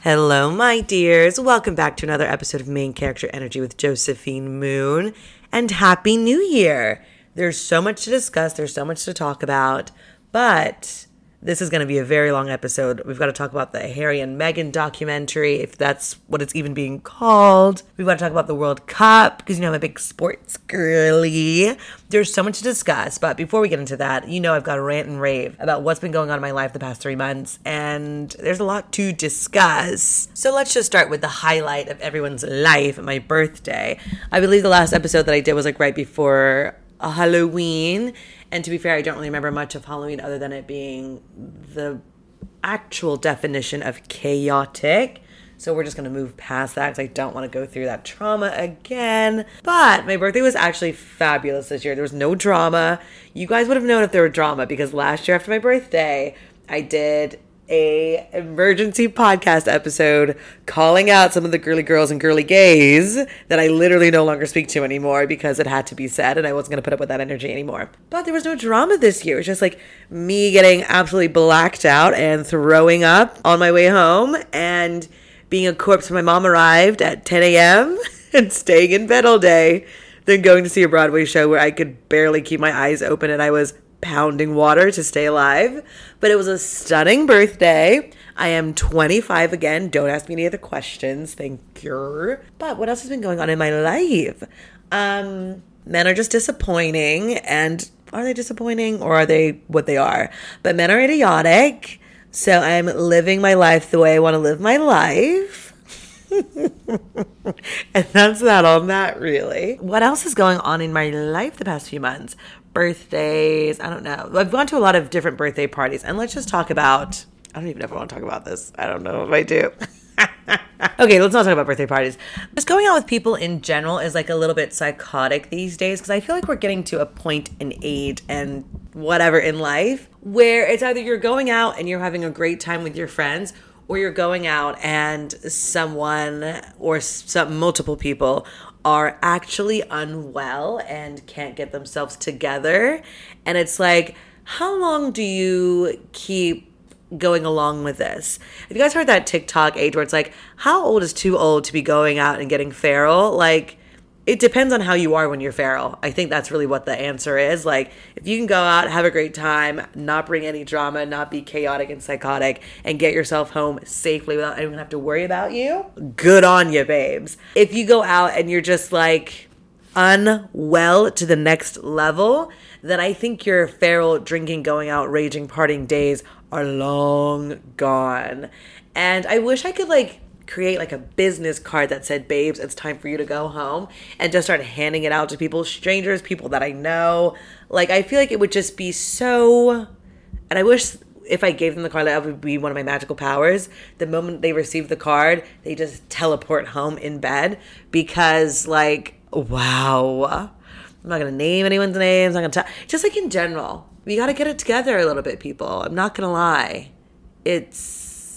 Hello, my dears. Welcome back to another episode of Main Character Energy with Josephine Moon. And Happy New Year. There's so much to discuss. There's so much to talk about. But this is going to be a very long episode. We've got to talk about the Harry and Meghan documentary, if that's what it's even being called. We've got to talk about the World Cup, because I'm a big sports girly. There's so much to discuss. But before we get into that, I've got a rant and rave about what's been going on in my life the past 3 months. And there's a lot to discuss. So let's just start with the highlight of everyone's life, my birthday. I believe the last episode that I did was right before Halloween. And to be fair, I don't really remember much of Halloween other than it being the actual definition of chaotic. So we're just going to move past that because I don't want to go through that trauma again. But my birthday was actually fabulous this year. There was no drama. You guys would have known if there were drama because last year after my birthday, I did a emergency podcast episode calling out some of the girly girls and girly gays that I literally no longer speak to anymore because it had to be said and I wasn't going to put up with that energy anymore. But there was no drama this year. It was just me getting absolutely blacked out and throwing up on my way home and being a corpse when my mom arrived at 10 a.m. and staying in bed all day, then going to see a Broadway show where I could barely keep my eyes open and I was pounding water to stay alive. But it was a stunning birthday. I am 25 again. Don't ask me any other questions. Thank you. But what else has been going on in my life? Men are just disappointing. And are they disappointing or are they what they are? But men are idiotic. So I'm living my life the way I want to live my life. And that's that on that, really. What else is going on in my life the past few months? Birthdays, I don't know. I've gone to a lot of different birthday parties, and let's just talk about, I don't even know if I want to talk about this. I don't know if I do. Okay, let's not talk about birthday parties. Just going out with people in general is a little bit psychotic these days because I feel like we're getting to a point in age and whatever in life where it's either you're going out and you're having a great time with your friends or you're going out and someone or multiple people are actually unwell and can't get themselves together. And it's how long do you keep going along with this? Have you guys heard that TikTok age where it's how old is too old to be going out and getting feral? It depends on how you are when you're feral. I think that's really what the answer is. If you can go out, have a great time, not bring any drama, not be chaotic and psychotic, and get yourself home safely without anyone have to worry about you, good on you, babes. If you go out and you're just unwell to the next level, then I think your feral drinking, going out, raging, partying days are long gone. And I wish I could create a business card that said, babes, it's time for you to go home, and just start handing it out to people, strangers, people that I know. I feel it would just be so, and I wish if I gave them the card, that would be one of my magical powers. The moment they receive the card, they just teleport home in bed because wow. I'm not going to name anyone's names. I'm going to just in general, we got to get it together a little bit, people. I'm not going to lie. It's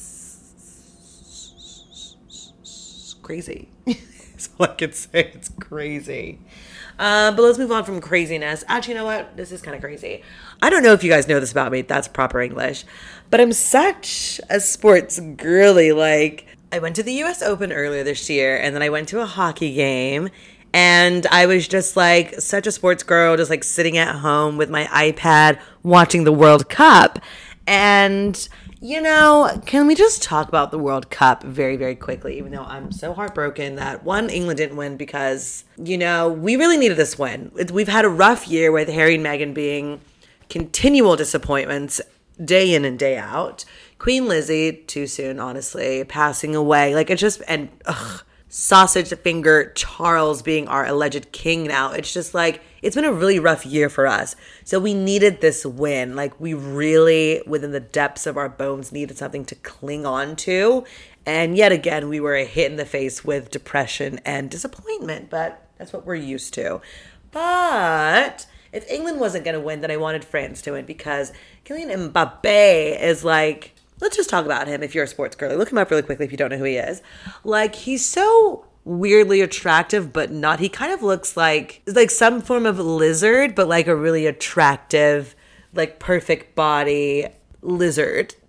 crazy. That's all I can say. It's crazy. But let's move on from craziness. Actually, you know what? This is kind of crazy. I don't know if you guys know this about me. That's proper English. But I'm such a sports girly. I went to the US Open earlier this year, and then I went to a hockey game. And I was just such a sports girl, just sitting at home with my iPad watching the World Cup. And can we just talk about the World Cup very, very quickly, even though I'm so heartbroken that, one, England didn't win because, we really needed this win. We've had a rough year with Harry and Meghan being continual disappointments day in and day out. Queen Lizzie, too soon, honestly, passing away. Sausage finger Charles being our alleged king now. It's just it's been a really rough year for us. So we needed this win. We really, within the depths of our bones, needed something to cling on to. And yet again, we were hit in the face with depression and disappointment. But that's what we're used to. But if England wasn't going to win, then I wanted France to win because Kylian Mbappe is let's just talk about him if you're a sports girl. Look him up really quickly if you don't know who he is. He's so weirdly attractive, but not. He kind of looks like some form of lizard, but a really attractive, perfect body lizard.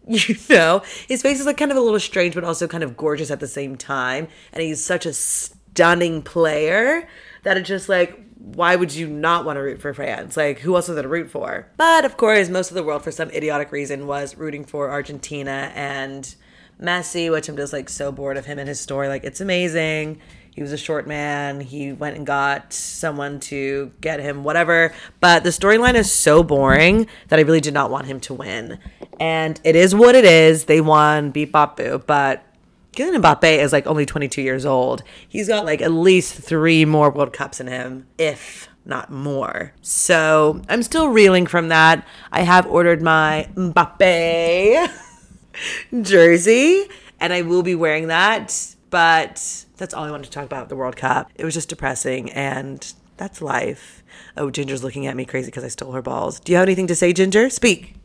You know, his face is like kind of a little strange, but also kind of gorgeous at the same time. And he's such a stunning player that it's just like, why would you not want to root for France? Like, who else was there to root for? But of course, most of the world, for some idiotic reason, was rooting for Argentina and Messi, which I'm just like so bored of him and his story. Like, it's amazing. He was a short man. He went and got someone to get him, whatever. But the storyline is so boring that I really did not want him to win. And it is what it is. They won, beat Bop Boo. But Kylian Mbappe is like only 22 years old. He's got like at least 3 more World Cups in him, if not more. So I'm still reeling from that. I have ordered my Mbappe jersey, and I will be wearing that. But that's all I wanted to talk about the World Cup. It was just depressing, and that's life. Oh, Ginger's looking at me crazy because I stole her balls. Do you have anything to say, Ginger? Speak.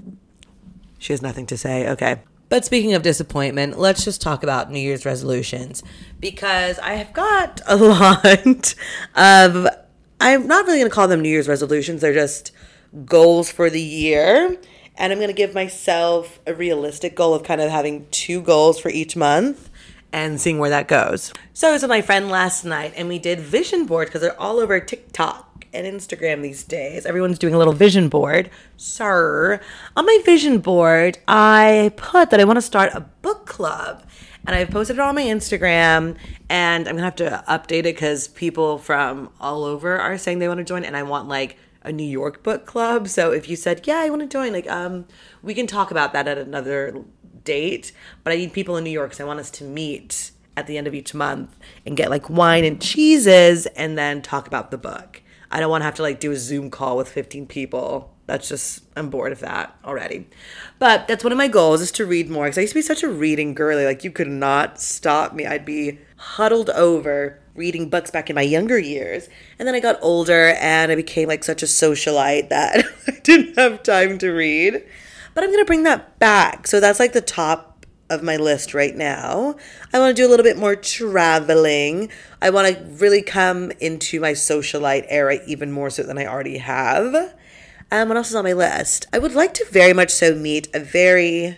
She has nothing to say. Okay. But speaking of disappointment, let's just talk about New Year's resolutions, because I have got a lot of, I'm not really going to call them New Year's resolutions. They're just goals for the year. And I'm going to give myself a realistic goal of kind of having 2 goals for each month and seeing where that goes. So I was with my friend last night and we did vision board, because they're all over TikTok and Instagram these days. Everyone's doing a little vision board. Sir, on my vision board, I put that I want to start a book club. And I've posted it on my Instagram, and I'm going to have to update it because people from all over are saying they want to join, and I want like a New York book club. So if you said, yeah, I want to join, like, we can talk about that at another date, but I need people in New York, so I want us to meet at the end of each month and get like wine and cheeses and then talk about the book. I don't want to have to like do a Zoom call with 15 people. That's just, I'm bored of that already. But that's one of my goals, is to read more, because I used to be such a reading girly. Like, you could not stop me. I'd be huddled over reading books back in my younger years. And then I got older and I became like such a socialite that I didn't have time to read. But I'm going to bring that back. So that's like the top of my list right now. I want to do a little bit more traveling. I want to really come into my socialite era even more so than I already have. What else is on my list? I would like to very much so meet a very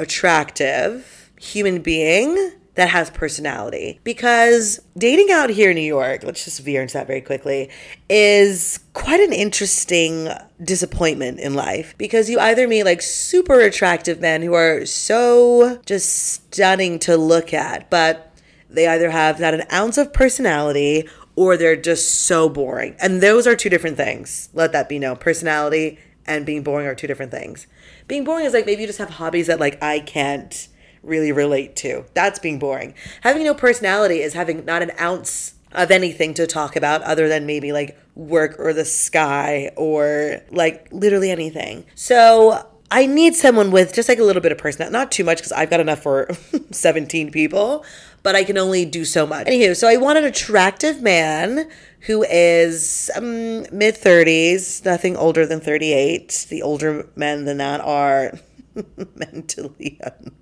attractive human being that has personality, because dating out here in New York, let's just veer into that very quickly, is quite an interesting disappointment in life, because you either meet like super attractive men who are so just stunning to look at, but they either have not an ounce of personality or they're just so boring. And those are 2 different things. Let that be known. Personality and being boring are 2 different things. Being boring is like maybe you just have hobbies that like I can't really relate to. That's being boring. Having no personality is having not an ounce of anything to talk about other than maybe like work or the sky or like literally anything. So I need someone with just like a little bit of personality. Not too much, because I've got enough for 17 people, but I can only do so much. Anywho, so I want an attractive man who is mid-30s, nothing older than 38. The older men than that are mentally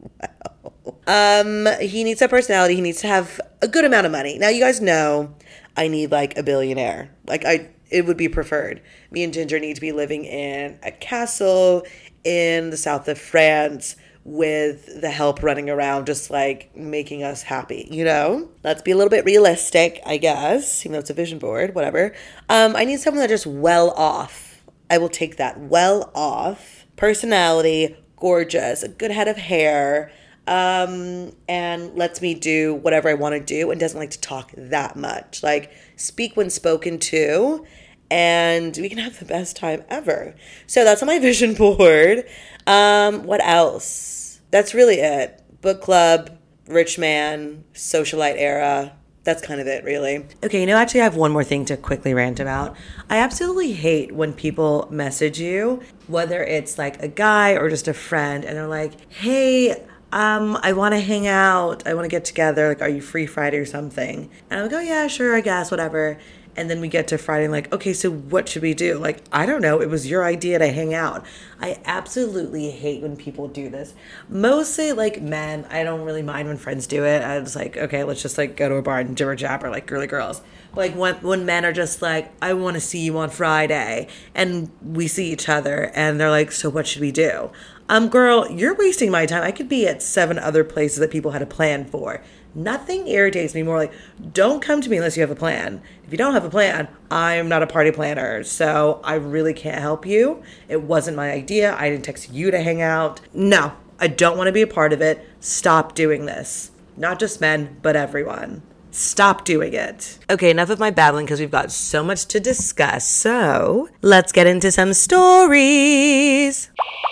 unwell. He needs a personality. He needs to have a good amount of money. Now, you guys know I need like a billionaire. Like, it would be preferred. Me and Ginger need to be living in a castle in the south of France with the help running around just like making us happy, you know? Let's be a little bit realistic, I guess, even though it's a vision board, whatever. I need someone that's just well off. I will take that. Well off. Personality, gorgeous, a good head of hair, and lets me do whatever I want to do and doesn't like to talk that much. Like, speak when spoken to, and we can have the best time ever. So that's on my vision board. What else? That's really it. Book club, rich man, socialite era. That's kind of it, really. Okay, actually I have one more thing to quickly rant about. I absolutely hate when people message you, whether it's like a guy or just a friend, and they're like, hey, I want to hang out. I want to get together. Like, are you free Friday or something? And I'm like, oh yeah, sure, I guess, whatever. And then we get to Friday and like, okay, so what should we do? Like, I don't know. It was your idea to hang out. I absolutely hate when people do this. Mostly like men. I don't really mind when friends do it. I was like, okay, let's just like go to a bar and jibber jabber like girly girls. Like when men are just like, I want to see you on Friday, and we see each other and they're like, so what should we do? Girl, you're wasting my time. I could be at 7 other places that people had a plan for. Nothing irritates me more. Like, don't come to me unless you have a plan. If you don't have a plan, I'm not a party planner, so I really can't help you. It wasn't my idea. I didn't text you to hang out. No, I don't want to be a part of it. Stop doing this. Not just men, but everyone. Stop doing it. Okay, enough of my babbling because we've got so much to discuss. So let's get into some stories.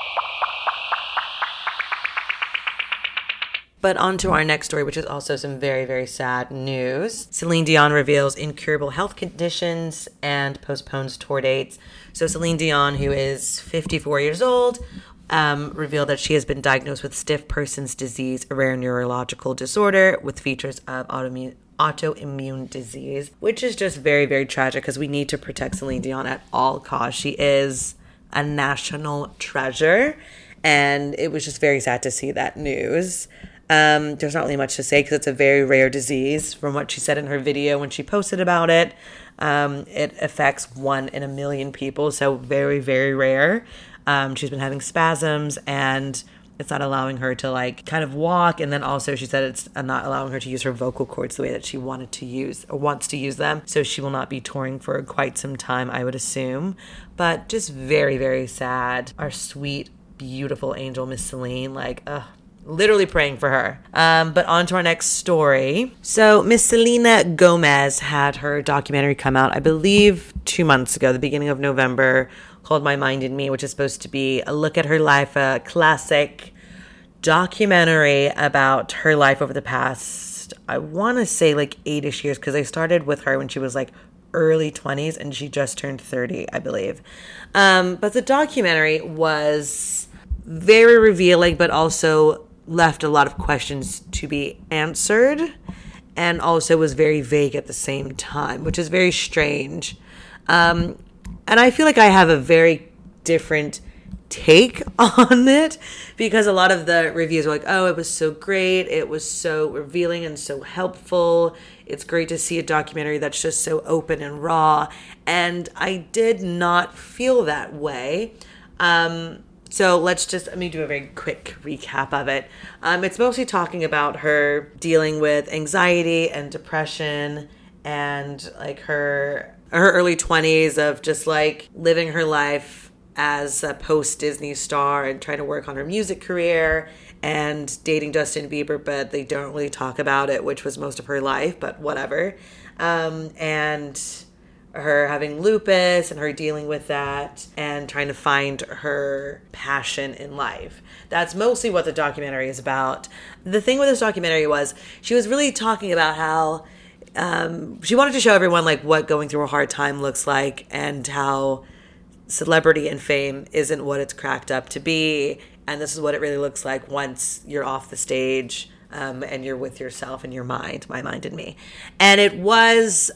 But on to our next story, which is also some very, very sad news. Celine Dion reveals incurable health conditions and postpones tour dates. So Celine Dion, who is 54 years old, revealed that she has been diagnosed with stiff person's disease, a rare neurological disorder with features of autoimmune disease, which is just very, very tragic because we need to protect Celine Dion at all costs. She is a national treasure, and it was just very sad to see that news. There's not really much to say because it's a very rare disease. From what she said in her video when she posted about it, it affects 1 in a million people, so very, very rare. She's been having spasms, and it's not allowing her to like kind of walk. And then also she said it's not allowing her to use her vocal cords the way that she wanted to use or wants to use them. So she will not be touring for quite some time, I would assume. But just very, very sad. Our sweet, beautiful angel, Miss Celine, literally praying for her. But on to our next story. So Miss Selena Gomez had her documentary come out, I believe 2 months ago, the beginning of November, called My Mind and Me, which is supposed to be a look at her life, a classic documentary about her life over the past, I want to say 8-ish years, because I started with her when she was early 20s and she just turned 30, I believe. But the documentary was very revealing, but also left a lot of questions to be answered, and also was very vague at the same time, which is very strange. And I feel like I have a very different take on it, because a lot of the reviews are like, oh, it was so great, it was so revealing and so helpful, it's great to see a documentary that's just so open and raw. And I did not feel that way. So let me do a very quick recap of it. It's mostly talking about her dealing with anxiety and depression, and her early 20s of just living her life as a post-Disney star and trying to work on her music career and dating Justin Bieber, but they don't really talk about it, which was most of her life, but whatever. And her having lupus and her dealing with that and trying to find her passion in life. That's mostly what the documentary is about. The thing with this documentary was she was really talking about how she wanted to show everyone what going through a hard time looks like, and how celebrity and fame isn't what it's cracked up to be, and this is what it really looks like once you're off the stage, and you're with yourself and your mind, my mind and me. And it was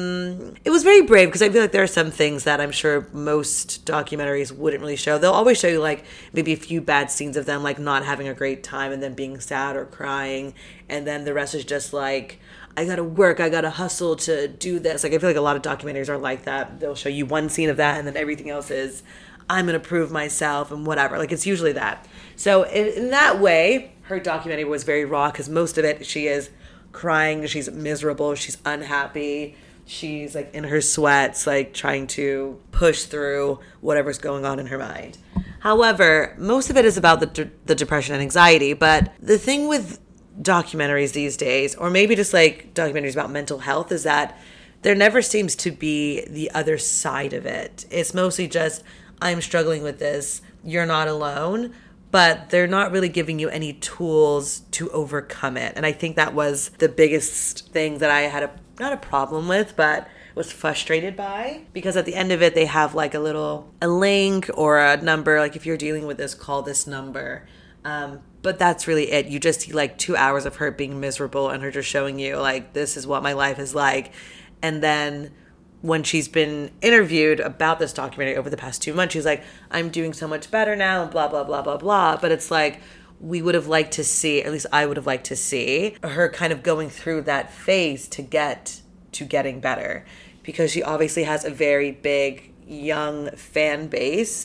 very brave, because I feel like there are some things that I'm sure most documentaries wouldn't really show. They'll always show you maybe a few bad scenes of them not having a great time and then being sad or crying, and then the rest is just I gotta work, I gotta hustle to do this. I feel like a lot of documentaries are like that. They'll show you one scene of that, and then everything else is, I'm gonna prove myself and whatever. It's usually that. So in that way, her documentary was very raw, because most of it, she is crying, she's miserable, she's unhappy, she's in her sweats, trying to push through whatever's going on in her mind. However, most of it is about the depression and anxiety. But the thing with documentaries these days, or maybe just documentaries about mental health, is that there never seems to be the other side of it. It's mostly just, I'm struggling with this, you're not alone, but they're not really giving you any tools to overcome it. And I think that was the biggest thing that I had not a problem with, but was frustrated by, because at the end of it they have a link or a number, if you're dealing with this, call this number. But that's really it. You just see 2 hours of her being miserable and her just showing you this is what my life is like. And then when she's been interviewed about this documentary over the past 2 months, she's like, I'm doing so much better now and blah, blah, blah, blah, blah. But it's we would have liked to see, at least I would have liked to see her kind of going through that phase to get to getting better, because she obviously has a very big young fan base.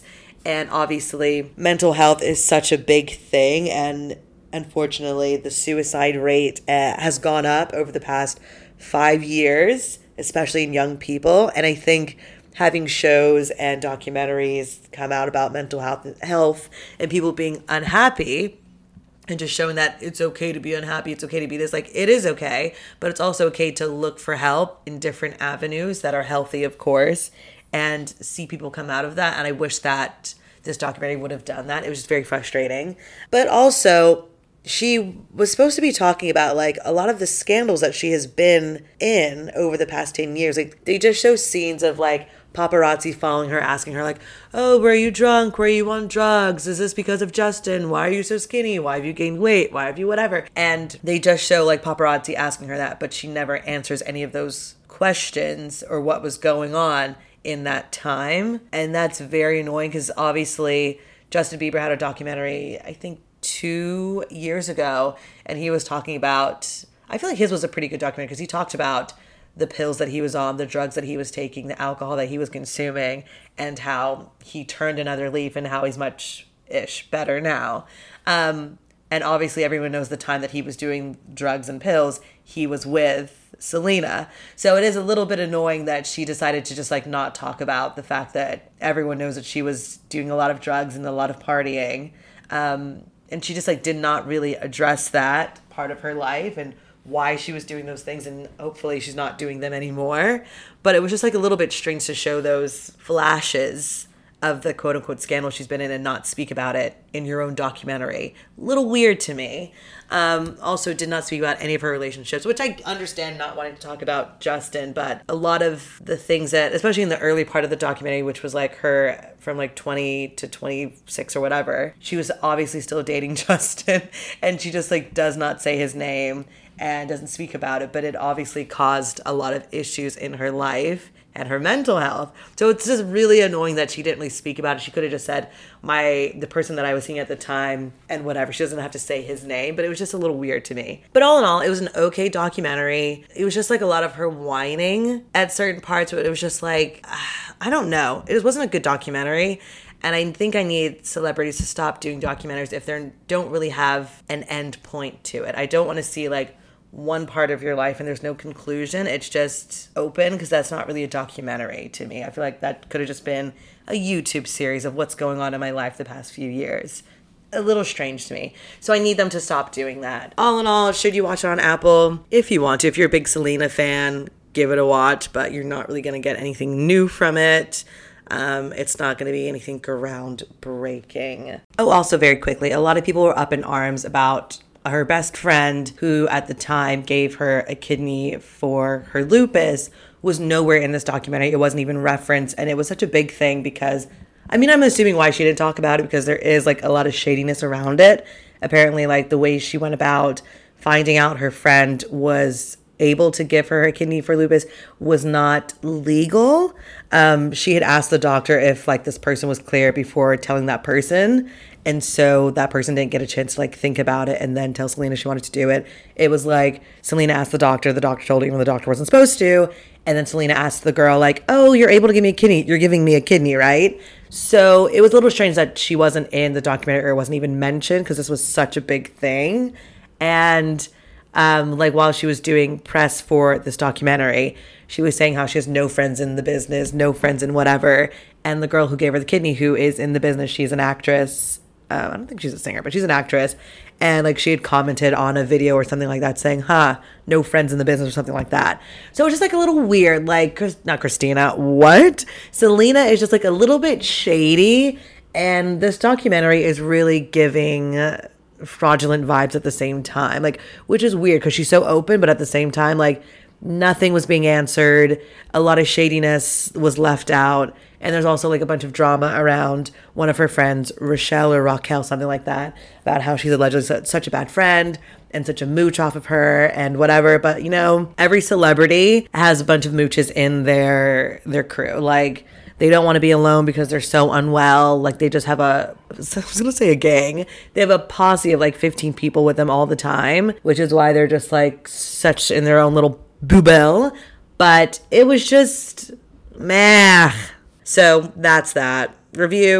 And obviously, mental health is such a big thing. And unfortunately, the suicide rate has gone up over the past 5 years, especially in young people. And I think having shows and documentaries come out about mental health and people being unhappy, and just showing that it's okay to be unhappy, it's okay to be this, like, it is okay, but it's also okay to look for help in different avenues that are healthy, of course, and see people come out of that. And I wish that this documentary would have done that. It was just very frustrating. But also, she was supposed to be talking about, like, a lot of the scandals that she has been in over the past 10 years. Like, they just show scenes of, like, paparazzi following her, asking her, like, oh, were you drunk? Were you on drugs? Is this because of Justin? Why are you so skinny? Why have you gained weight? Why have you whatever? And they just show, like, paparazzi asking her that, but she never answers any of those questions or what was going on in that time. And that's very annoying because obviously Justin Bieber had a documentary, I think 2 years ago, and he was talking about, I feel like his was a pretty good documentary because he talked about the pills that he was on, the drugs that he was taking, the alcohol that he was consuming, and how he turned another leaf and how he's much-ish better now. And obviously everyone knows the time that he was doing drugs and pills, he was with Selena. So it is a little bit annoying that she decided to just, like, not talk about the fact that everyone knows that she was doing a lot of drugs and a lot of partying. And she just, like, did not really address that part of her life and why she was doing those things, and hopefully she's not doing them anymore. But it was just, like, a little bit strange to show those flashes of the quote-unquote scandal she's been in and not speak about it in your own documentary. A little weird to me. Also did not speak about any of her relationships, which I understand not wanting to talk about Justin, but a lot of the things that, especially in the early part of the documentary, which was, like, her from, like, 20 to 26 or whatever, she was obviously still dating Justin, and she just, like, does not say his name and doesn't speak about it, but it obviously caused a lot of issues in her life and her mental health. So it's just really annoying that she didn't really speak about it. She could have just said the person that I was seeing at the time and whatever. She doesn't have to say his name, but it was just a little weird to me. But all in all, it was an okay documentary. It was just, like, a lot of her whining at certain parts, but it was just like, I don't know. It wasn't a good documentary. And I think I need celebrities to stop doing documentaries if they don't really have an end point to it. I don't want to see, like, one part of your life and there's no conclusion. It's just open, because that's not really a documentary to me. I feel like that could have just been a YouTube series of what's going on in my life the past few years. A little strange to me. So I need them to stop doing that. All in all, should you watch it on Apple? If you want to. If you're a big Selena fan, give it a watch, but you're not really going to get anything new from it. It's not going to be anything groundbreaking. Oh, also very quickly, a lot of people were up in arms about her best friend, who at the time gave her a kidney for her lupus, was nowhere in this documentary. It wasn't even referenced. And it was such a big thing because, I mean, I'm assuming why she didn't talk about it, because there is, like, a lot of shadiness around it. Apparently, like, the way she went about finding out her friend was able to give her a kidney for lupus was not legal. She had asked the doctor if, like, this person was clear before telling that person. And so that person didn't get a chance to, like, think about it and then tell Selena she wanted to do it. It was like Selena asked the doctor told her even though the doctor wasn't supposed to. And then Selena asked the girl, like, oh, you're able to give me a kidney. You're giving me a kidney, right? So it was a little strange that she wasn't in the documentary, or wasn't even mentioned, because this was such a big thing. And like, while she was doing press for this documentary, she was saying how she has no friends in the business, no friends in whatever. And the girl who gave her the kidney, who is in the business, she's an actress. I don't think she's a singer, but she's an actress. And, like, she had commented on a video or something like that saying, no friends in the business, or something like that. So it was just, like, a little weird, like, not Christina, what? Selena is just, like, a little bit shady. And this documentary is really giving fraudulent vibes at the same time, like, which is weird because she's so open, but at the same time, like, nothing was being answered. A lot of shadiness was left out. And there's also, like, a bunch of drama around one of her friends, Rochelle or Raquel, something like that, about how she's allegedly such a bad friend and such a mooch off of her and whatever. But, you know, every celebrity has a bunch of mooches in their crew. Like, they don't want to be alone because they're so unwell. Like, they just have I was going to say a gang. They have a posse of, like, 15 people with them all the time, which is why they're just, like, such in their own little boobelle. But it was just meh. So that's that. Review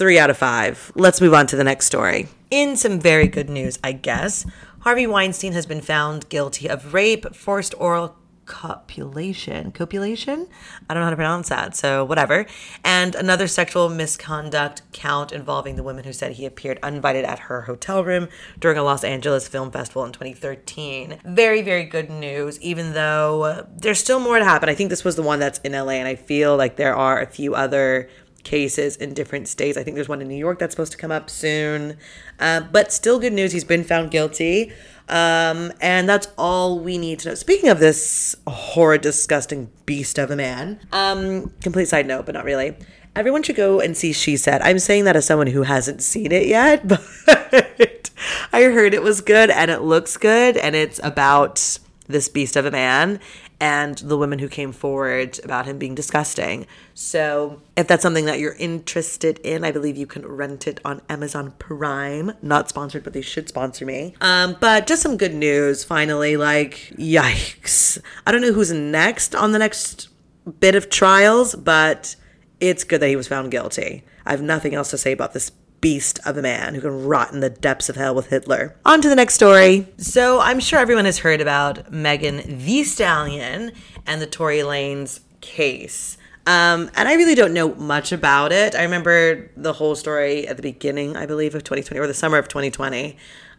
3 out of 5. Let's move on to the next story. In some very good news, I guess, Harvey Weinstein has been found guilty of rape, forced oral copulation? I don't know how to pronounce that, so whatever. And another sexual misconduct count involving the woman who said he appeared uninvited at her hotel room during a Los Angeles Film Festival in 2013. Very, very good news, even though there's still more to happen. I think this was the one that's in LA, and I feel like there are a few other cases in different states. I think there's one in New York that's supposed to come up soon. But still good news. He's been found guilty. And that's all we need to know. Speaking of this horrid, disgusting beast of a man, complete side note, but not really. Everyone should go and see She Said. I'm saying that as someone who hasn't seen it yet, but I heard it was good and it looks good. And it's about this beast of a man and the women who came forward about him being disgusting. So if that's something that you're interested in, I believe you can rent it on Amazon Prime. Not sponsored, but they should sponsor me. But just some good news, finally. Like, yikes. I don't know who's next on the next bit of trials, but it's good that he was found guilty. I have nothing else to say about this beast of a man who can rot in the depths of hell with Hitler. On to the next story. So I'm sure everyone has heard about Megan Thee Stallion and the Tory Lanez case. And I really don't know much about it. I remember the whole story at the beginning, I believe, of 2020 or the summer of 2020.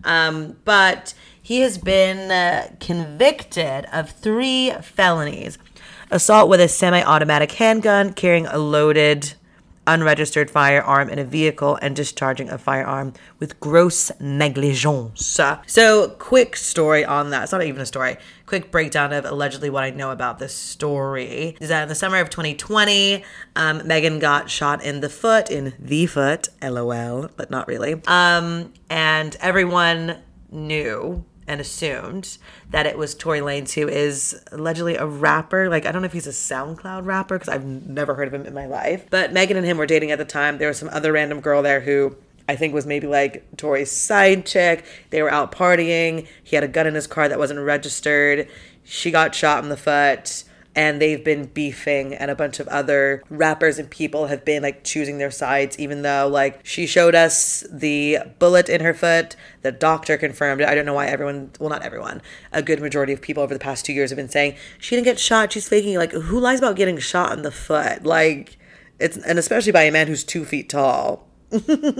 But he has been convicted of 3 felonies: assault with a semi-automatic handgun, carrying a loaded unregistered firearm in a vehicle, and discharging a firearm with gross negligence. So quick story on that. It's not even a story. Quick breakdown of allegedly what I know about this story is that in the summer of 2020, Megan got shot in the foot, LOL, but not really. And everyone knew and assumed that it was Tory Lanez, who is allegedly a rapper. Like, I don't know if he's a SoundCloud rapper, because I've never heard of him in my life. But Megan and him were dating at the time. There was some other random girl there who I think was maybe like Tory's side chick. They were out partying. He had a gun in his car that wasn't registered. She got shot in the foot. And they've been beefing, and a bunch of other rappers and people have been like choosing their sides, even though like she showed us the bullet in her foot. The doctor confirmed it. I don't know why everyone, well, not everyone, a good majority of people over the past 2 years have been saying she didn't get shot, she's faking. Like, who lies about getting shot in the foot? Like, it's, and especially by a man who's 2 feet tall. No,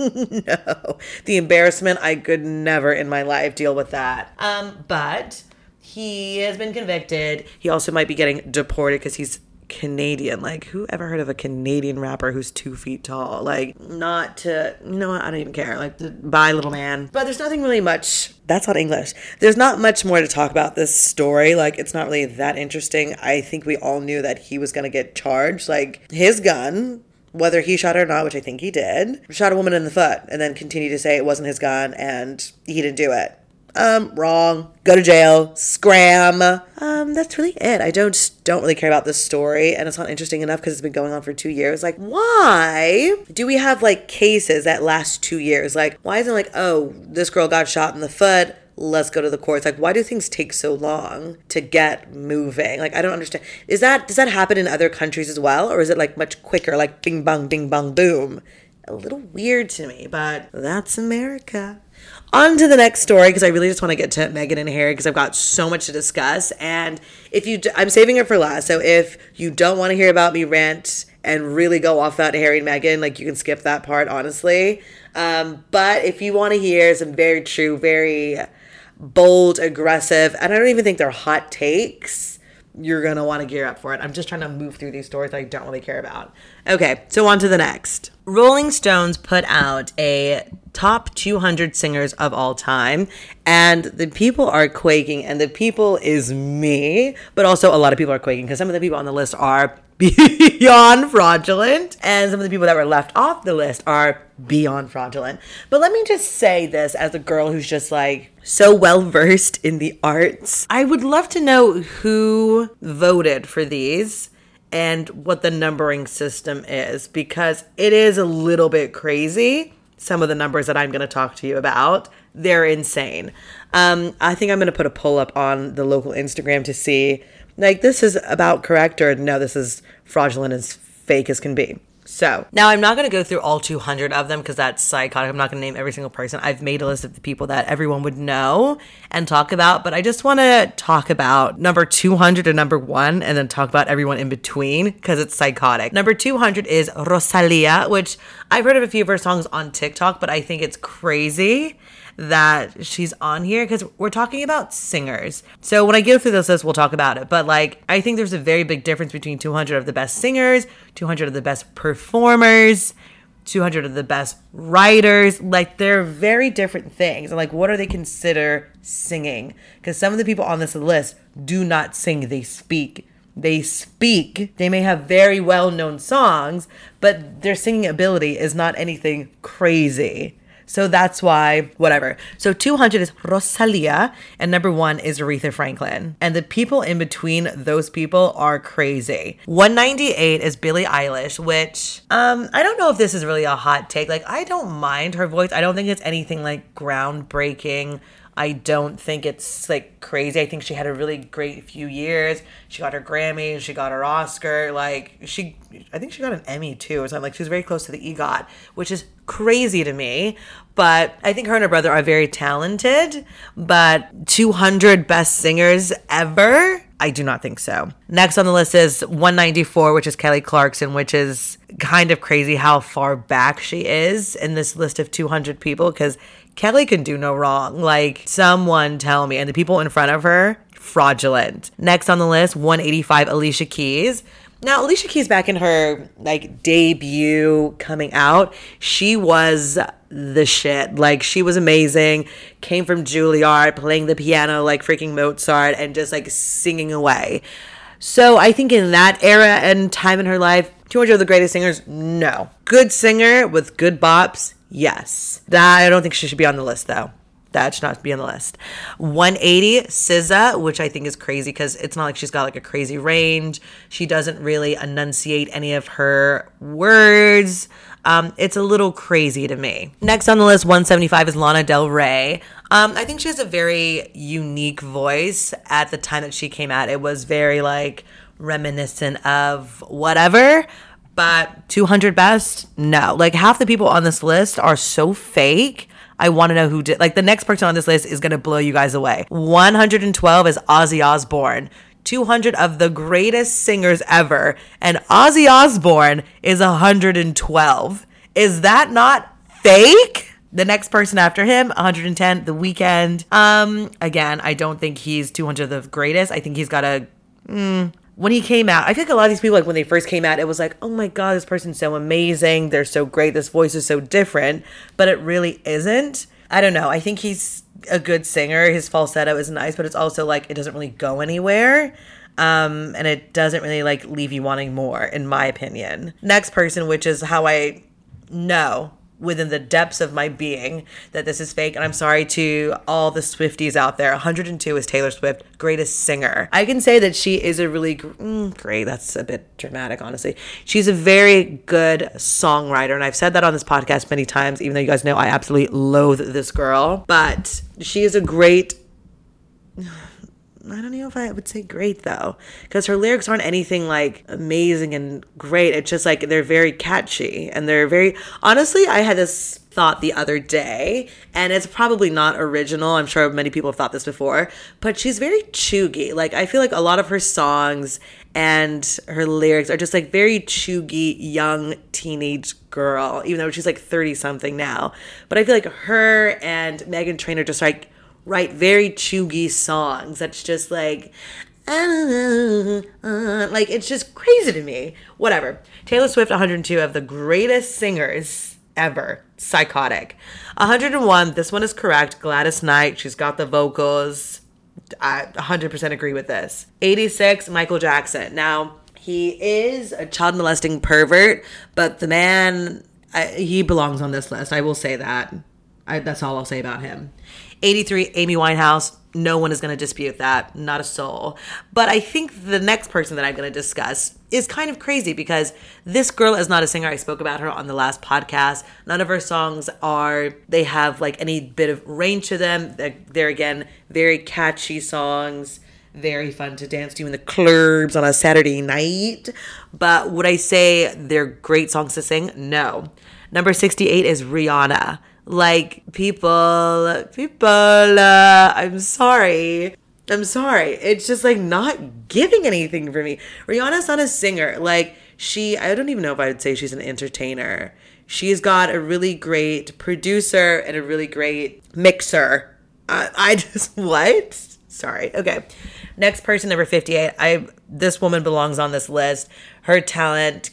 the embarrassment, I could never in my life deal with that. But he has been convicted. He also might be getting deported because he's Canadian. Like, who ever heard of a Canadian rapper who's 2 feet tall? Like, not to, you know what, I don't even care. Like, bye, little man. But there's nothing really much, that's not English. There's not much more to talk about this story. Like, it's not really that interesting. I think we all knew that he was going to get charged. Like, his gun, whether he shot her or not, which I think he did, shot a woman in the foot and then continued to say it wasn't his gun and he didn't do it. Wrong. Go to jail. Scram. That's really it. I don't really care about this story, and it's not interesting enough because it's been going on for 2 years. Like, why do we have like cases that last 2 years? Like, why isn't it like, oh, this girl got shot in the foot, let's go to the courts? Like, why do things take so long to get moving? Like, I don't understand. Does that happen in other countries as well, or is it like much quicker, like bing bong ding bong boom? A little weird to me, but that's America. On to the next story, because I really just want to get to Meghan and Harry, because I've got so much to discuss. And I'm saving it for last. So if you don't want to hear about me rant and really go off about Harry and Meghan, like, you can skip that part, honestly. But if you want to hear some very true, very bold, aggressive, and I don't even think they're hot takes, you're going to want to gear up for it. I'm just trying to move through these stories that I don't really care about. Okay, so on to the next. Rolling Stones put out a top 200 singers of all time, and the people are quaking, and the people is me, but also a lot of people are quaking because some of the people on the list are beyond fraudulent, and some of the people that were left off the list are beyond fraudulent. But let me just say this as a girl who's just like so well versed in the arts. I would love to know who voted for these and what the numbering system is, because it is a little bit crazy. Some of the numbers that I'm going to talk to you about, they're insane. I think I'm going to put a poll up on the local Instagram to see, like, this is about correct or no, this is fraudulent as fake as can be. So now I'm not going to go through all 200 of them because that's psychotic. I'm not going to name every single person. I've made a list of the people that everyone would know and talk about, but I just want to talk about number 200 and number 1 and then talk about everyone in between because it's psychotic. Number 200 is Rosalia, which I've heard of a few of her songs on TikTok, but I think it's crazy that she's on here because we're talking about singers. So when I go through this list, we'll talk about it. But like, I think there's a very big difference between 200 of the best singers, 200 of the best performers, 200 of the best writers. Like, they're very different things. And like, what do they consider singing? Because some of the people on this list do not sing, they speak. They speak. They may have very well-known songs, but their singing ability is not anything crazy. So that's why, whatever. So 200 is Rosalia, and number 1 is Aretha Franklin. And the people in between those people are crazy. 198 is Billie Eilish, which, I don't know if this is really a hot take. Like, I don't mind her voice. I don't think it's anything like groundbreaking. I don't think it's like crazy. I think she had a really great few years. She got her Grammy, she got her Oscar. Like, I think she got an Emmy too or something. Like, she was very close to the EGOT, which is crazy to me. But I think her and her brother are very talented. But 200 best singers ever? I do not think so. Next on the list is 194, which is Kelly Clarkson, which is kind of crazy how far back she is in this list of 200 people because Kelly can do no wrong. Like, someone tell me. And the people in front of her, fraudulent. Next on the list, 185, Alicia Keys. Now, Alicia Keys, back in her like debut coming out, she was the shit. Like, she was amazing. Came from Juilliard, playing the piano like freaking Mozart and just like singing away. So I think in that era and time in her life, 200 of the greatest singers, no. Good singer with good bops, yes. I don't think she should be on the list though. That should not be on the list. 180, SZA, which I think is crazy because it's not like she's got like a crazy range. She doesn't really enunciate any of her words. It's a little crazy to me. Next on the list, 175 is Lana Del Rey. I think she has a very unique voice at the time that she came out. It was very like reminiscent of whatever. But 200 best? No. Like, half the people on this list are so fake. I want to know who did. Like, the next person on this list is going to blow you guys away. 112 is Ozzy Osbourne. 200 of the greatest singers ever. And Ozzy Osbourne is 112. Is that not fake? The next person after him, 110, The Weeknd. Again, I don't think he's 200 of the greatest. I think he's got a... When he came out, I feel like a lot of these people, like when they first came out, it was like, oh my God, this person's so amazing. They're so great. This voice is so different. But it really isn't. I don't know. I think he's a good singer. His falsetto is nice, but it's also like it doesn't really go anywhere. And it doesn't really like leave you wanting more, in my opinion. Next person, which is how I know within the depths of my being that this is fake. And I'm sorry to all the Swifties out there. 102 is Taylor Swift, greatest singer. I can say that she is a really great. That's a bit dramatic, honestly. She's a very good songwriter. And I've said that on this podcast many times, even though you guys know I absolutely loathe this girl. But she is a great... I don't know if I would say great though, because her lyrics aren't anything like amazing and great. It's just like they're very catchy and they're very, honestly, I had this thought the other day and it's probably not original. I'm sure many people have thought this before, but she's very chuggy. Like, I feel like a lot of her songs and her lyrics are just like very chuggy, young teenage girl, even though she's like 30 something now. But I feel like her and Meghan Trainor just like write very chuggy songs that's just like, like, it's just crazy to me. Whatever. Taylor Swift, 102 of the greatest singers ever. Psychotic. 101, this one is correct. Gladys Knight, she's got the vocals. I 100% agree with this. 86, Michael Jackson. Now, he is a child molesting pervert, but the man, he belongs on this list. I will say that. That's all I'll say about him. 83, Amy Winehouse. No one is going to dispute that. Not a soul. But I think the next person that I'm going to discuss is kind of crazy because this girl is not a singer. I spoke about her on the last podcast. None of her songs they have like any bit of range to them. They're again, very catchy songs. very fun to dance to in the clubs on a Saturday night. But would I say they're great songs to sing? No. Number 68 is Rihanna. Like, people, I'm sorry. It's just like not giving anything for me. Rihanna's not a singer. Like, I don't even know if I would say she's an entertainer. She's got a really great producer and a really great mixer. What? Sorry. Okay. Next person, number 58. This woman belongs on this list. Her talent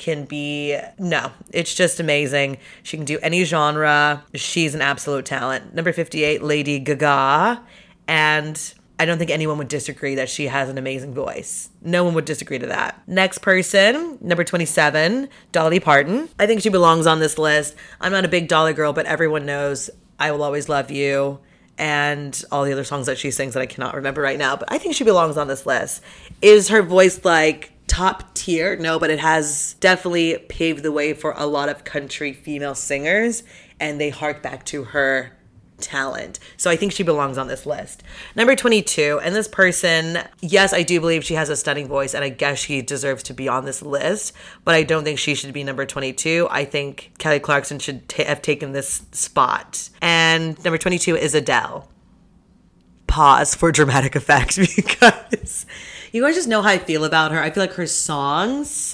it's just amazing. She can do any genre. She's an absolute talent. Number 58, Lady Gaga. And I don't think anyone would disagree that she has an amazing voice. No one would disagree to that. Next person, number 27, Dolly Parton. I think she belongs on this list. I'm not a big Dolly girl, but everyone knows I Will Always Love You and all the other songs that she sings that I cannot remember right now. But I think she belongs on this list. Is her voice like top tier? No, but it has definitely paved the way for a lot of country female singers, and they hark back to her talent. So I think she belongs on this list. Number 22, and this person, yes, I do believe she has a stunning voice, and I guess she deserves to be on this list, but I don't think she should be number 22. I think Kelly Clarkson should have taken this spot. And number 22 is Adele. Pause for dramatic effect, because you guys just know how I feel about her. I feel like her songs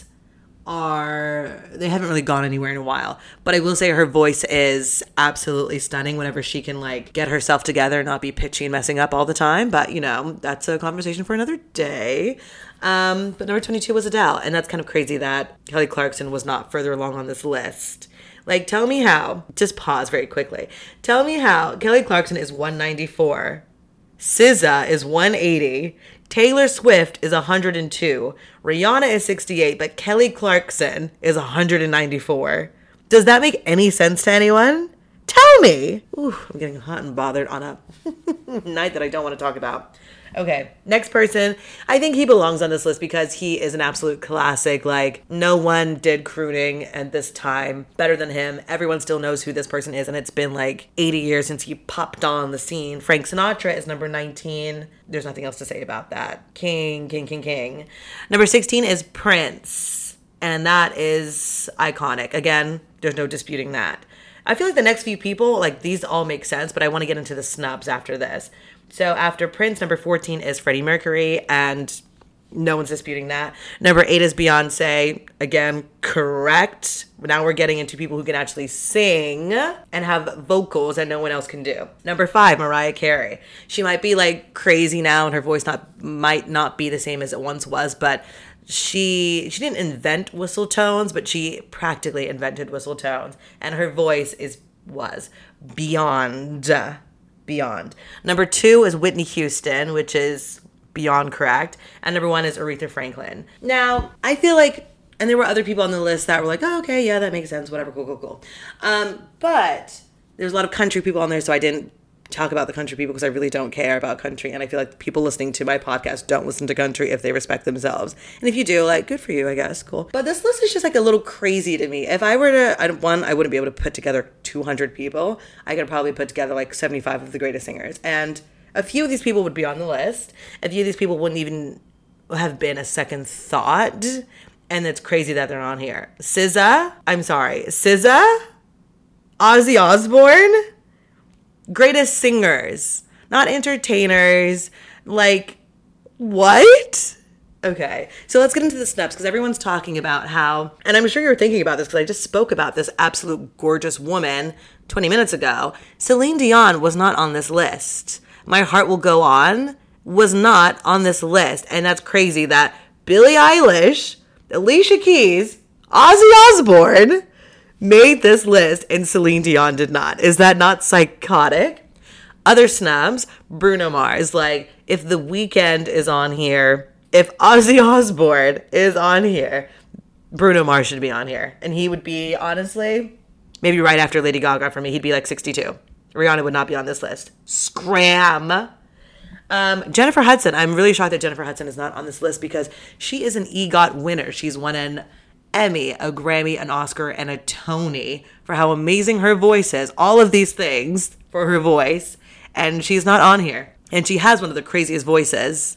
they haven't really gone anywhere in a while, but I will say her voice is absolutely stunning whenever she can like get herself together and not be pitchy and messing up all the time. But that's a conversation for another day. But number 22 was Adele, and that's kind of crazy that Kelly Clarkson was not further along on this list. Like, tell me how. Just pause very quickly. Tell me how Kelly Clarkson is 194, SZA is 180, Taylor Swift is 102, Rihanna is 68, but Kelly Clarkson is 194. Does that make any sense to anyone? Tell me. Ooh, I'm getting hot and bothered on a night that I don't want to talk about. Okay, next person. I think he belongs on this list because he is an absolute classic. Like, no one did crooning at this time better than him. Everyone still knows who this person is, and it's been like 80 years since he popped on the scene. Frank Sinatra is number 19. There's nothing else to say about that. King. Number 16 is Prince, and that is iconic. Again, there's no disputing that. I feel like the next few people, like, these all make sense, but I want to get into the snubs after this. So after Prince, number 14 is Freddie Mercury, and no one's disputing that. Number 8 is Beyonce. Again, correct. Now we're getting into people who can actually sing and have vocals that no one else can do. Number 5, Mariah Carey. She might be like crazy now, and her voice might not be the same as it once was, but she didn't invent whistle tones, but she practically invented whistle tones, and her voice was beyond. Number 2 is Whitney Houston, which is beyond correct. And number 1 is Aretha Franklin. Now, I feel like, and there were other people on the list that were like, oh, okay, yeah, that makes sense, whatever, cool. But there's a lot of country people on there, so I didn't talk about the country people because I really don't care about country, and I feel like people listening to my podcast don't listen to country if they respect themselves. And if you do, like, good for you, I guess, cool. But this list is just like a little crazy to me. If I were to, I wouldn't be able to put together 200 people. I could probably put together like 75 of the greatest singers, and a few of these people would be on the list. A few of these people wouldn't even have been a second thought, and it's crazy that they're on here. SZA, Ozzy Osbourne. Greatest singers, not entertainers. Like, what? Okay, so let's get into the snubs, because everyone's talking about how, and I'm sure you're thinking about this because I just spoke about this absolute gorgeous woman 20 minutes ago. Celine Dion was not on this list. My Heart Will Go On was not on this list, and that's crazy that Billie Eilish, Alicia Keys, Ozzy Osbourne made this list and Celine Dion did not. Is that not psychotic? Other snubs, Bruno Mars. Like, if The Weeknd is on here, if Ozzy Osbourne is on here, Bruno Mars should be on here. And he would be, honestly, maybe right after Lady Gaga for me. He'd be like 62. Rihanna would not be on this list. Scram. Jennifer Hudson. I'm really shocked that Jennifer Hudson is not on this list because she is an EGOT winner. She's won an Emmy, a Grammy, an Oscar, and a Tony for how amazing her voice is. All of these things for her voice, and she's not on here. And she has one of the craziest voices.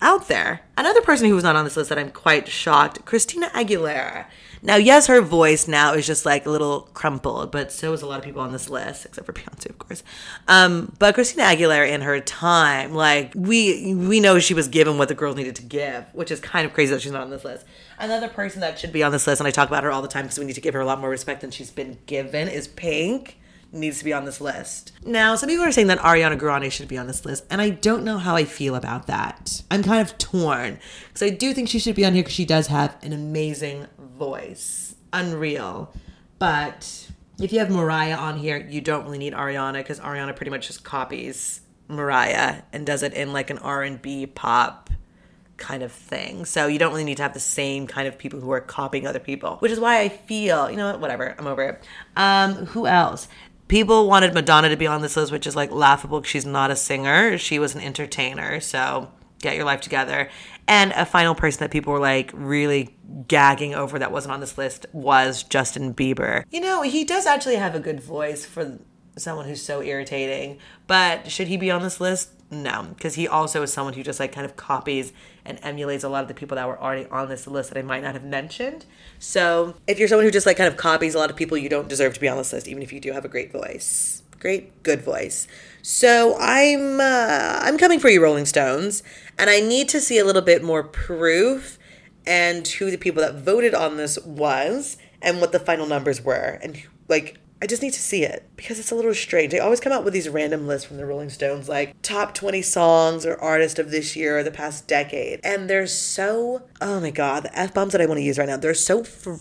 out there. Another person who was not on this list that I'm quite shocked, Christina Aguilera. Now, yes, her voice now is just like a little crumpled, but so is a lot of people on this list, except for Beyonce, of course. But Christina Aguilera in her time, like, we know she was given what the girls needed to give, which is kind of crazy that she's not on this list. Another person that should be on this list, and I talk about her all the time because we need to give her a lot more respect than she's been given, is Pink. Needs to be on this list. Now, some people are saying that Ariana Grande should be on this list, and I don't know how I feel about that. I'm kind of torn, because I do think she should be on here because she does have an amazing voice. Unreal. But if you have Mariah on here, you don't really need Ariana, because Ariana pretty much just copies Mariah and does it in like an R&B pop kind of thing. So you don't really need to have the same kind of people who are copying other people, which is why I feel, you know what, whatever, I'm over it. Who else? People wanted Madonna to be on this list, which is like laughable because she's not a singer. She was an entertainer. So get your life together. And a final person that people were like really gagging over that wasn't on this list was Justin Bieber. You know, he does actually have a good voice for someone who's so irritating. But should he be on this list? No, because he also is someone who just like kind of copies and emulates a lot of the people that were already on this list that I might not have mentioned. So if you're someone who just like kind of copies a lot of people, you don't deserve to be on this list, even if you do have a great voice. Good voice. So I'm coming for you, Rolling Stones, and I need to see a little bit more proof and who the people that voted on this was and what the final numbers were. And like, I just need to see it because it's a little strange. They always come out with these random lists from the Rolling Stones, like top 20 songs or artist of this year or the past decade. And they're so, oh my God, the F-bombs that I want to use right now, they're so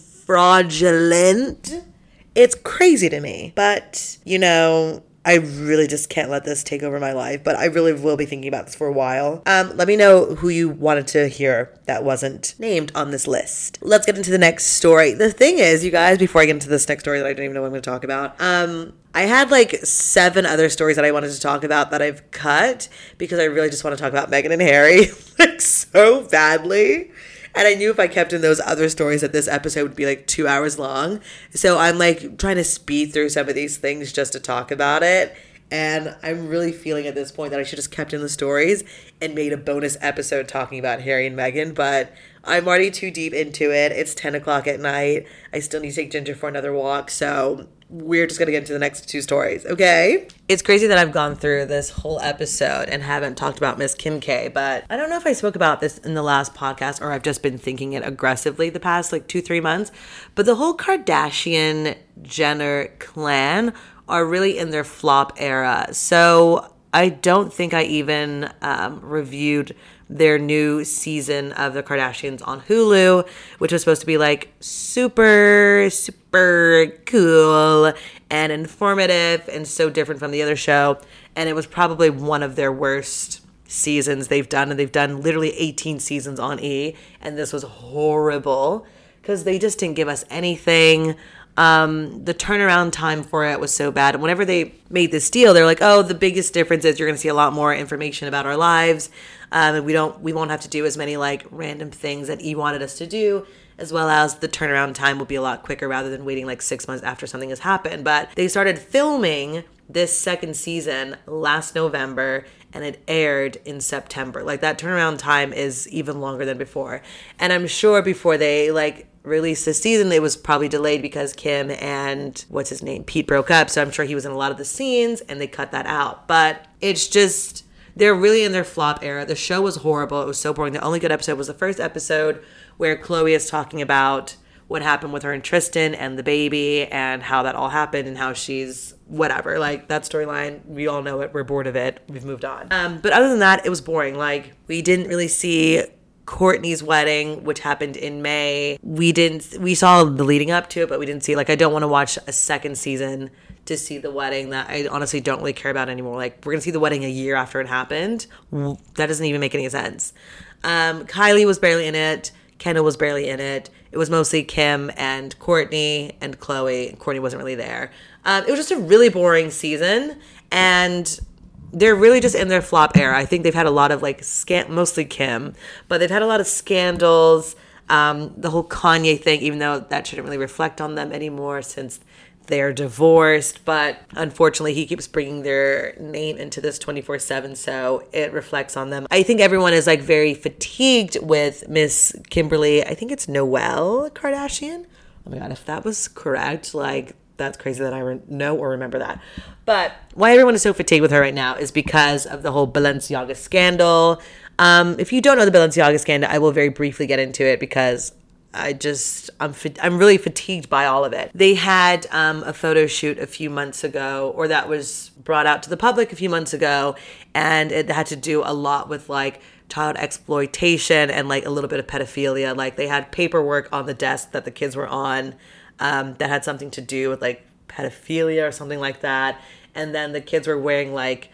fraudulent. It's crazy to me. But, you know, I really just can't let this take over my life, but I really will be thinking about this for a while. Let me know who you wanted to hear that wasn't named on this list. Let's get into the next story. The thing is, you guys, before I get into this next story that I don't even know what I'm going to talk about, I had like 7 other stories that I wanted to talk about that I've cut because I really just want to talk about Meghan and Harry like so badly. And I knew if I kept in those other stories that this episode would be like 2 hours long. So I'm like trying to speed through some of these things just to talk about it. And I'm really feeling at this point that I should just kept in the stories and made a bonus episode talking about Harry and Meghan. But I'm already too deep into it. It's 10 o'clock at night. I still need to take Ginger for another walk. So we're just going to get into the next 2 stories, okay? It's crazy that I've gone through this whole episode and haven't talked about Miss Kim K, but I don't know if I spoke about this in the last podcast or I've just been thinking it aggressively the past like 2-3 months, but the whole Kardashian-Jenner clan are really in their flop era. So I don't think I even reviewed their new season of The Kardashians on Hulu, which was supposed to be like super cool and informative and so different from the other show. And it was probably one of their worst seasons they've done. And they've done literally 18 seasons on E. And this was horrible because they just didn't give us anything. The turnaround time for it was so bad. And whenever they made this deal, they're like, oh, the biggest difference is you're going to see a lot more information about our lives. And we won't have to do as many like random things that E wanted us to do, as well as the turnaround time will be a lot quicker rather than waiting like 6 months after something has happened. But they started filming this second season last November and it aired in September. Like that turnaround time is even longer than before. And I'm sure before they like released this season, it was probably delayed because Kim and Pete broke up. So I'm sure he was in a lot of the scenes and they cut that out. But it's just, they're really in their flop era. The show was horrible. It was so boring. The only good episode was the first episode where Khloe is talking about what happened with her and Tristan and the baby and how that all happened and how she's whatever. Like that storyline, we all know it. We're bored of it. We've moved on. But other than that, it was boring. Like we didn't really see Kourtney's wedding, which happened in May. We saw the leading up to it, but we didn't see, like, I don't want to watch a second season to see the wedding that I honestly don't really care about anymore. Like, we're going to see the wedding a year after it happened. That doesn't even make any sense. Kylie was barely in it. Kendall was barely in it. It was mostly Kim and Kourtney and Khloe. Kourtney wasn't really there. It was just a really boring season, and they're really just in their flop era. I think they've had a lot of like mostly Kim, but they've had a lot of scandals. The whole Kanye thing, even though that shouldn't really reflect on them anymore since they're divorced, but unfortunately he keeps bringing their name into this 24/7, so it reflects on them. I think everyone is like very fatigued with Miss Kimberly. I think it's Noelle Kardashian. Oh my God, if that was correct, like that's crazy that I know or remember that. But why everyone is so fatigued with her right now is because of the whole Balenciaga scandal. If you don't know the Balenciaga scandal, I will very briefly get into it because I'm really fatigued by all of it. They had a photo shoot a few months ago, or that was brought out to the public a few months ago, and it had to do a lot with like child exploitation and like a little bit of pedophilia. Like they had paperwork on the desk that the kids were on that had something to do with like pedophilia or something like that. And then the kids were wearing like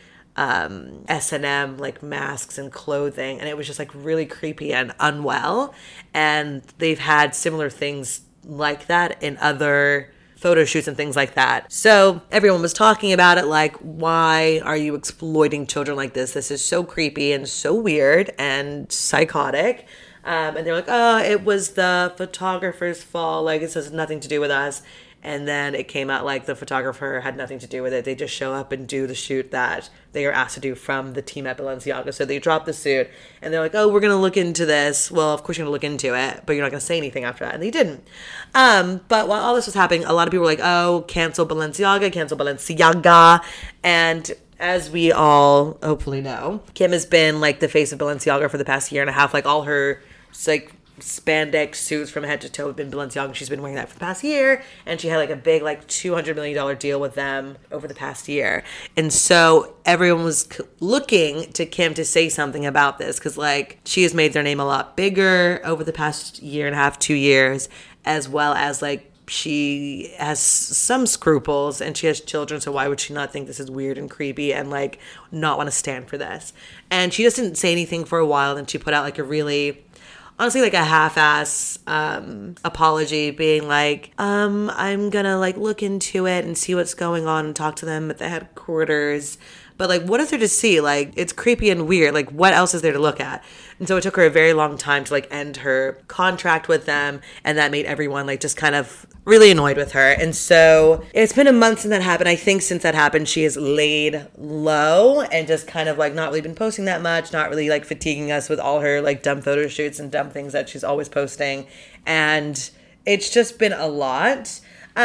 S&M like masks and clothing, and it was just like really creepy and unwell. And they've had similar things like that in other photo shoots and things like that. So everyone was talking about it, like, why are you exploiting children like this? This is so creepy and so weird and psychotic. And they're like, oh, it was the photographer's fault. Like, this has nothing to do with us. And then it came out like the photographer had nothing to do with it. They just show up and do the shoot that they are asked to do from the team at Balenciaga. So they drop the suit and they're like, oh, we're going to look into this. Well, of course you're going to look into it, but you're not going to say anything after that. And they didn't. But while all this was happening, a lot of people were like, oh, cancel Balenciaga, cancel Balenciaga. And as we all hopefully know, Kim has been like the face of Balenciaga for the past year and a half. Like all her like spandex suits from head to toe have been Balenciaga. She's been wearing that for the past year, and she had like a big like $200 million deal with them over the past year. And so everyone was looking to Kim to say something about this because like she has made their name a lot bigger over the past year and a half, 2 years, as well as like she has some scruples and she has children, so why would she not think this is weird and creepy and like not want to stand for this? And she just didn't say anything for a while. Then she put out like a really, honestly, like a half-ass apology, being like, I'm gonna like look into it and see what's going on and talk to them at the headquarters. But like, what is there to see? Like, it's creepy and weird. Like, what else is there to look at? And so it took her a very long time to like end her contract with them. And that made everyone like just kind of really annoyed with her. And so it's been a month since that happened. I think since that happened, she has laid low and just kind of like not really been posting that much, not really like fatiguing us with all her like dumb photo shoots and dumb things that she's always posting. And it's just been a lot.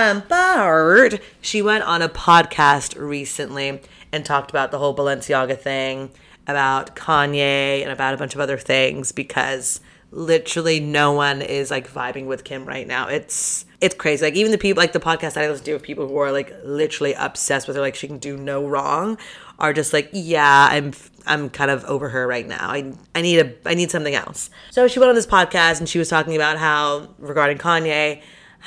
But she went on a podcast recently and talked about the whole Balenciaga thing, about Kanye, and about a bunch of other things, because literally no one is like vibing with Kim right now. It's crazy. Like even the people, like the podcast I listen to of people who are like literally obsessed with her, like she can do no wrong, are just like, yeah, I'm kind of over her right now. I need something else. So she went on this podcast and she was talking about how, regarding Kanye,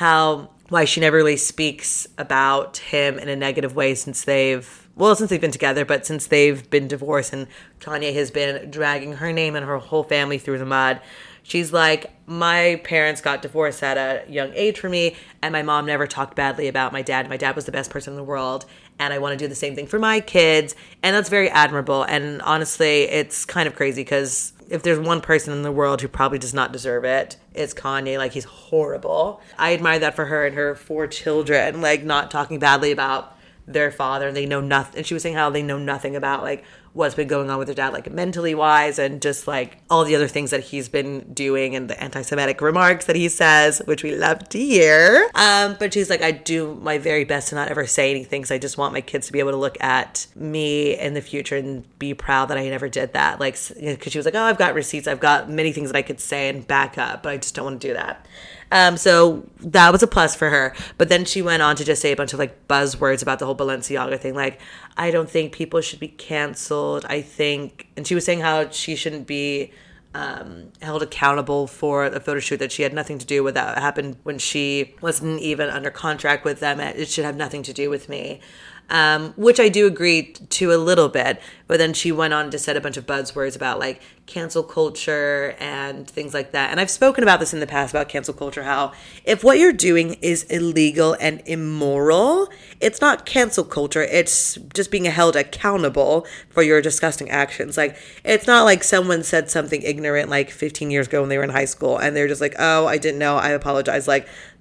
why she never really speaks about him in a negative way since they've been together, but since they've been divorced and Kanye has been dragging her name and her whole family through the mud. She's like, my parents got divorced at a young age for me, and my mom never talked badly about my dad. My dad was the best person in the world, and I want to do the same thing for my kids, and that's very admirable. And honestly, it's kind of crazy because if there's one person in the world who probably does not deserve it, it's Kanye. Like, he's horrible. I admire that for her and her 4 children, like not talking badly about their father. They know nothing. And she was saying how they know nothing about like what's been going on with their dad, like mentally wise, and just like all the other things that he's been doing and the anti-Semitic remarks that he says, which we love to hear. But she's like, I do my very best to not ever say anything because I just want my kids to be able to look at me in the future and be proud that I never did that. Like, because she was like, oh, I've got receipts. I've got many things that I could say and back up, but I just don't want to do that. So that was a plus for her. But then she went on to just say a bunch of like buzzwords about the whole Balenciaga thing. Like, I don't think people should be canceled. I think, and she was saying how she shouldn't be held accountable for the photo shoot that she had nothing to do with. That happened when she wasn't even under contract with them. It should have nothing to do with me. Which I do agree to a little bit, but then she went on to set a bunch of buzzwords about like cancel culture and things like that. And I've spoken about this in the past about cancel culture, how if what you're doing is illegal and immoral, it's not cancel culture. It's just being held accountable for your disgusting actions. Like, it's not like someone said something ignorant like 15 years ago when they were in high school and they're just like, oh, I didn't know, I apologize. Like,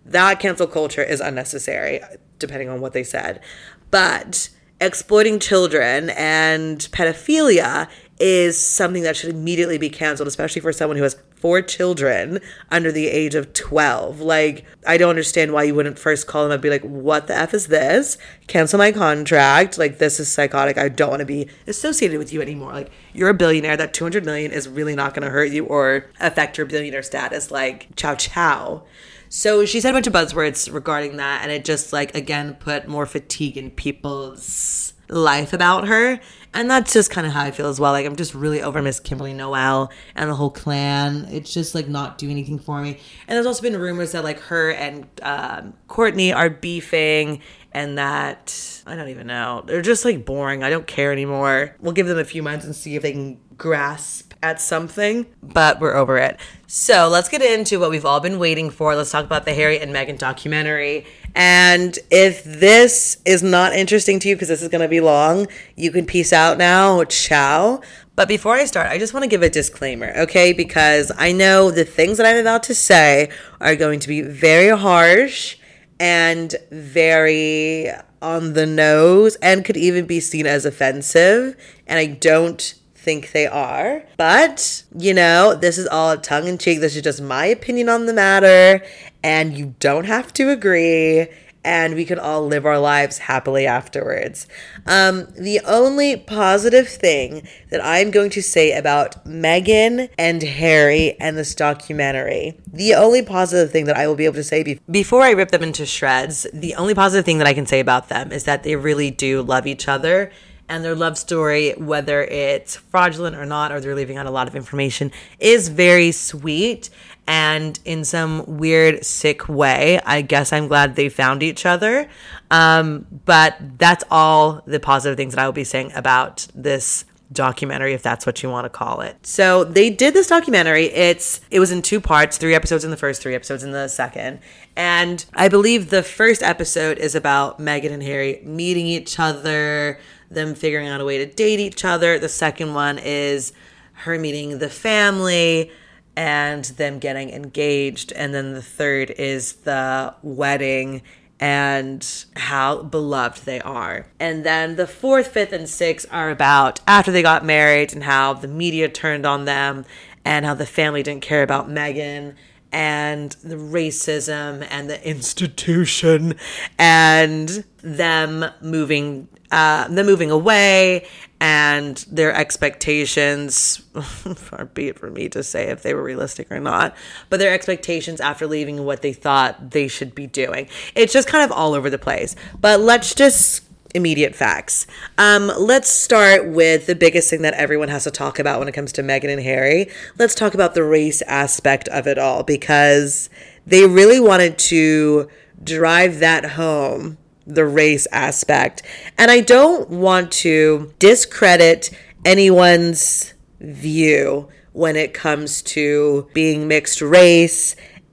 that cancel culture is unnecessary, depending on what they said. But exploiting children and pedophilia is something that should immediately be canceled, especially for someone who has 4 children under the age of 12. Like, I don't understand why you wouldn't first call them and be like, what the F is this? Cancel my contract. Like, this is psychotic. I don't want to be associated with you anymore. Like, you're a billionaire. That $200 million is really not going to hurt you or affect your billionaire status. Like, ciao, ciao. So she said a bunch of buzzwords regarding that, and it just, like, again, put more fatigue in people's life about her. And that's just kind of how I feel as well. Like, I'm just really over Miss Kimberly Noel and the whole clan. It's just, like, not doing anything for me. And there's also been rumors that, like, her and Kourtney are beefing, and that, I don't even know. They're just, like, boring. I don't care anymore. We'll give them a few months and see if they can grasp at something, but we're over it. So let's get into what we've all been waiting for. Let's talk about the Harry and Meghan documentary. And if this is not interesting to you, because this is going to be long, you can peace out now. Ciao. But before I start, I just want to give a disclaimer, okay? Because I know the things that I'm about to say are going to be very harsh and very on the nose and could even be seen as offensive. And I don't think they are. But, you know, this is all tongue in cheek. This is just my opinion on the matter. And you don't have to agree. And we can all live our lives happily afterwards. The only positive thing that I'm going to say about Meghan and Harry and this documentary, the only positive thing that I will be able to say before I rip them into shreds, the only positive thing that I can say about them is that they really do love each other. And their love story, whether it's fraudulent or not, or they're leaving out a lot of information, is very sweet. And in some weird, sick way, I guess I'm glad they found each other. But that's all the positive things that I will be saying about this documentary, if that's what you want to call it. So they did this documentary. It was in 2 parts, 3 episodes in the first, 3 episodes in the second. And I believe the first episode is about Meghan and Harry meeting each other, them figuring out a way to date each other. The second one is her meeting the family and them getting engaged. And then the third is the wedding and how beloved they are. And then the 4th, 5th, and 6th are about after they got married and how the media turned on them and how the family didn't care about Meghan and the racism and the institution and them moving away and their expectations, far be it for me to say if they were realistic or not, but their expectations after leaving and what they thought they should be doing. It's just kind of all over the place. But let's just immediate facts. Let's start with the biggest thing that everyone has to talk about when it comes to Meghan and Harry. Let's talk about the race aspect of it all, because they really wanted to drive that home, the race aspect. And I don't want to discredit anyone's view when it comes to being mixed race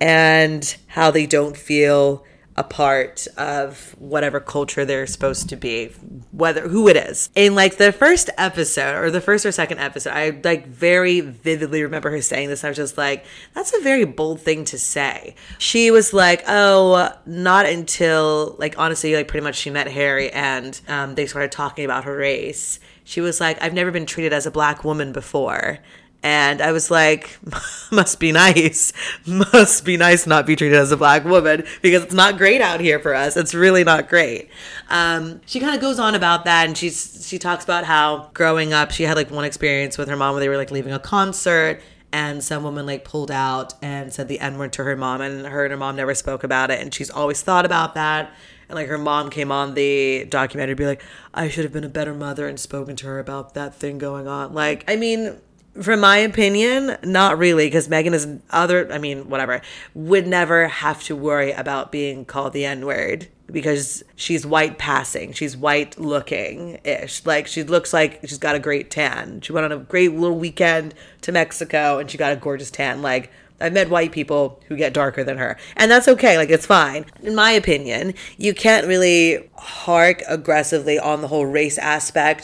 and how they don't feel a part of whatever culture they're supposed to be, who it is. In like the first episode or the first or second episode, I like very vividly remember her saying this. I was just like, that's a very bold thing to say. She was like, oh, not until like, honestly, like pretty much she met Harry and they started talking about her race. She was like, I've never been treated as a black woman before. And I was like, must be nice. Must be nice not be treated as a black woman, because it's not great out here for us. It's really not great. She kind of goes on about that, and she talks about how growing up, she had like one experience with her mom where they were like leaving a concert, and some woman like pulled out and said the N-word to her mom, and her mom never spoke about it, and she's always thought about that. And like her mom came on the documentary to be like, I should have been a better mother and spoken to her about that thing going on. Like, I mean, from my opinion, not really, because Meghan is whatever, would never have to worry about being called the N-word because she's white passing. She's white looking-ish. Like, she looks like she's got a great tan. She went on a great little weekend to Mexico and she got a gorgeous tan. Like, I've met white people who get darker than her, and that's okay. Like, it's fine. In my opinion, you can't really hark aggressively on the whole race aspect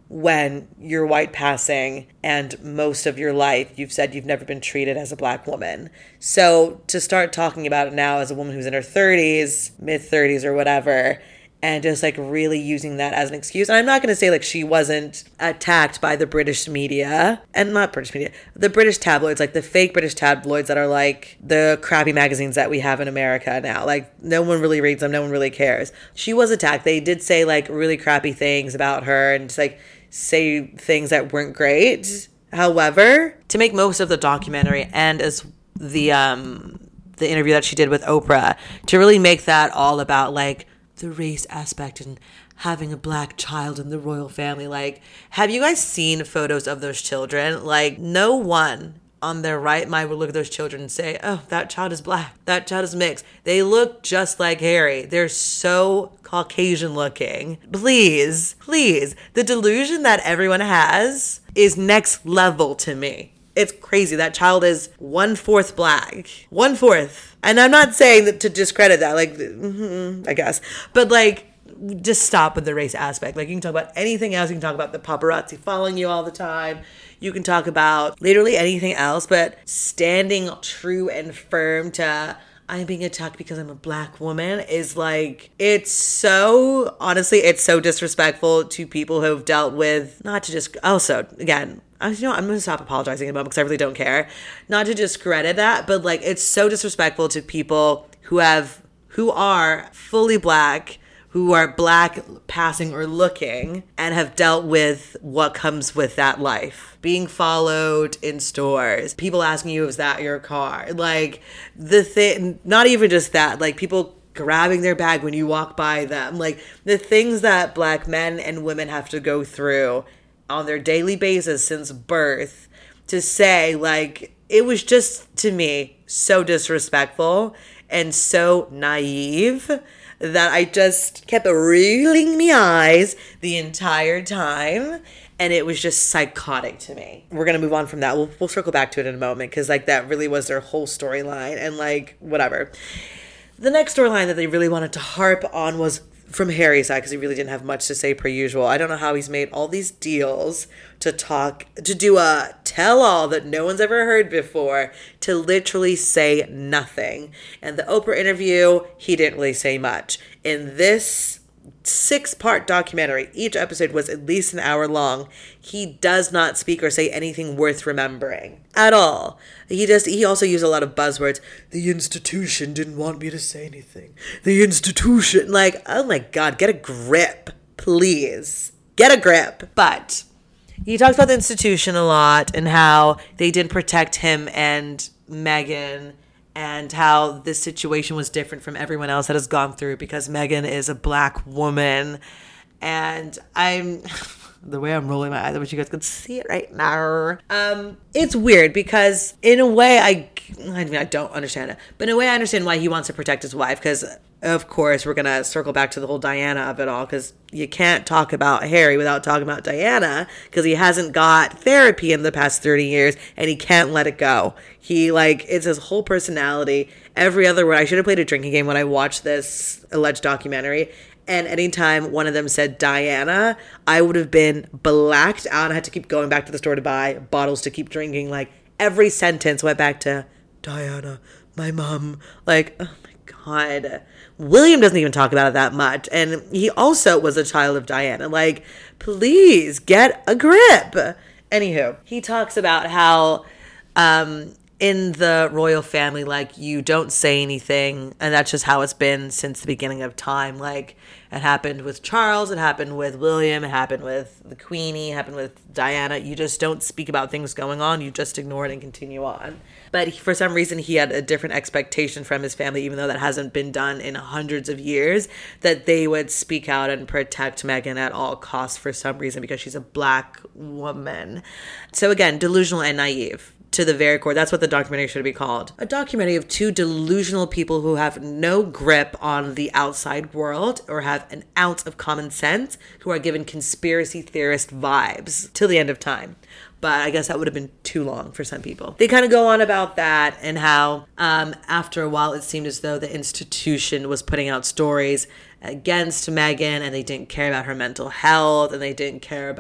when you're white passing and most of your life you've said you've never been treated as a black woman. So to start talking about it now as a woman who's in her 30s, mid 30s or whatever, and just like really using that as an excuse. And I'm not going to say like she wasn't attacked by the British media, and not British media, the British tabloids, like the fake British tabloids that are like the crappy magazines that we have in America now. Like no one really reads them. No one really cares. She was attacked. They did say like really crappy things about her and just like say things that weren't great. However, to make most of the documentary and as the interview that she did with Oprah, to really make that all about like the race aspect and having a black child in the royal family. Like, have you guys seen photos of those children? Like, no one on their right mind would look at those children and say, oh, that child is black. That child is mixed. They look just like Harry. They're so Caucasian looking. Please, the delusion that everyone has is next level to me. It's crazy. That child is 1/4 black. 1/4. And I'm not saying that to discredit that, like, I guess. But, like, just stop with the race aspect. Like, you can talk about anything else. You can talk about the paparazzi following you all the time. You can talk about literally anything else. But standing true and firm to I'm being attacked because I'm a black woman is like, it's so, honestly, it's so disrespectful to people who have dealt with, not to just, also, again, I'm going to stop apologizing in a moment because I really don't care. Not to discredit that, but like, it's so disrespectful to people who are fully black, who are black passing or looking and have dealt with what comes with that life. Being followed in stores, people asking you, is that your car? Like the thing, not even just that, like people grabbing their bag when you walk by them, like the things that black men and women have to go through on their daily basis since birth, to say like, it was just, to me, so disrespectful and so naive that I just kept rolling my eyes the entire time. And it was just psychotic to me. We're going to move on from that. We'll circle back to it in a moment because like that really was their whole storyline and like whatever. The next storyline that they really wanted to harp on was from Harry's side because he really didn't have much to say per usual. I don't know how he's made all these deals to do a tell-all that no one's ever heard before, to literally say nothing. And the Oprah interview, he didn't really say much. In this 6-part documentary, each episode was at least an hour long, he does not speak or say anything worth remembering at all. He also used a lot of buzzwords. The institution didn't want me to say anything. The institution, like, oh my God, get a grip, please. Get a grip. But he talks about the institution a lot and how they didn't protect him and Meghan, and how this situation was different from everyone else that has gone through because Meghan is a black woman. And the way I'm rolling my eyes, I wish you guys could see it right now. It's weird because in a way, I mean, I don't understand it, but in a way I understand why he wants to protect his wife, because of course we're going to circle back to the whole Diana of it all, because you can't talk about Harry without talking about Diana, because he hasn't got therapy in the past 30 years and he can't let it go. He it's his whole personality. Every other word. I should have played a drinking game when I watched this alleged documentary. And anytime one of them said Diana, I would have been blacked out. I had to keep going back to the store to buy bottles to keep drinking. Like every sentence went back to Diana, my mom. Like, oh my God. William doesn't even talk about it that much. And he also was a child of Diana. Like, please get a grip. Anywho, he talks about how in the royal family, like, you don't say anything, and that's just how it's been since the beginning of time. Like, it happened with Charles, it happened with William, it happened with the Queenie, it happened with Diana. You just don't speak about things going on, you just ignore it and continue on. But for some reason, he had a different expectation from his family, even though that hasn't been done in hundreds of years, that they would speak out and protect Meghan at all costs for some reason, because she's a black woman. So again, delusional and naive. To the very core. That's what the documentary should be called. A documentary of two delusional people who have no grip on the outside world or have an ounce of common sense, who are given conspiracy theorist vibes till the end of time. But I guess that would have been too long for some people. They kind of go on about that and how after a while it seemed as though the institution was putting out stories against Meghan, and they didn't care about her mental health, and they didn't care about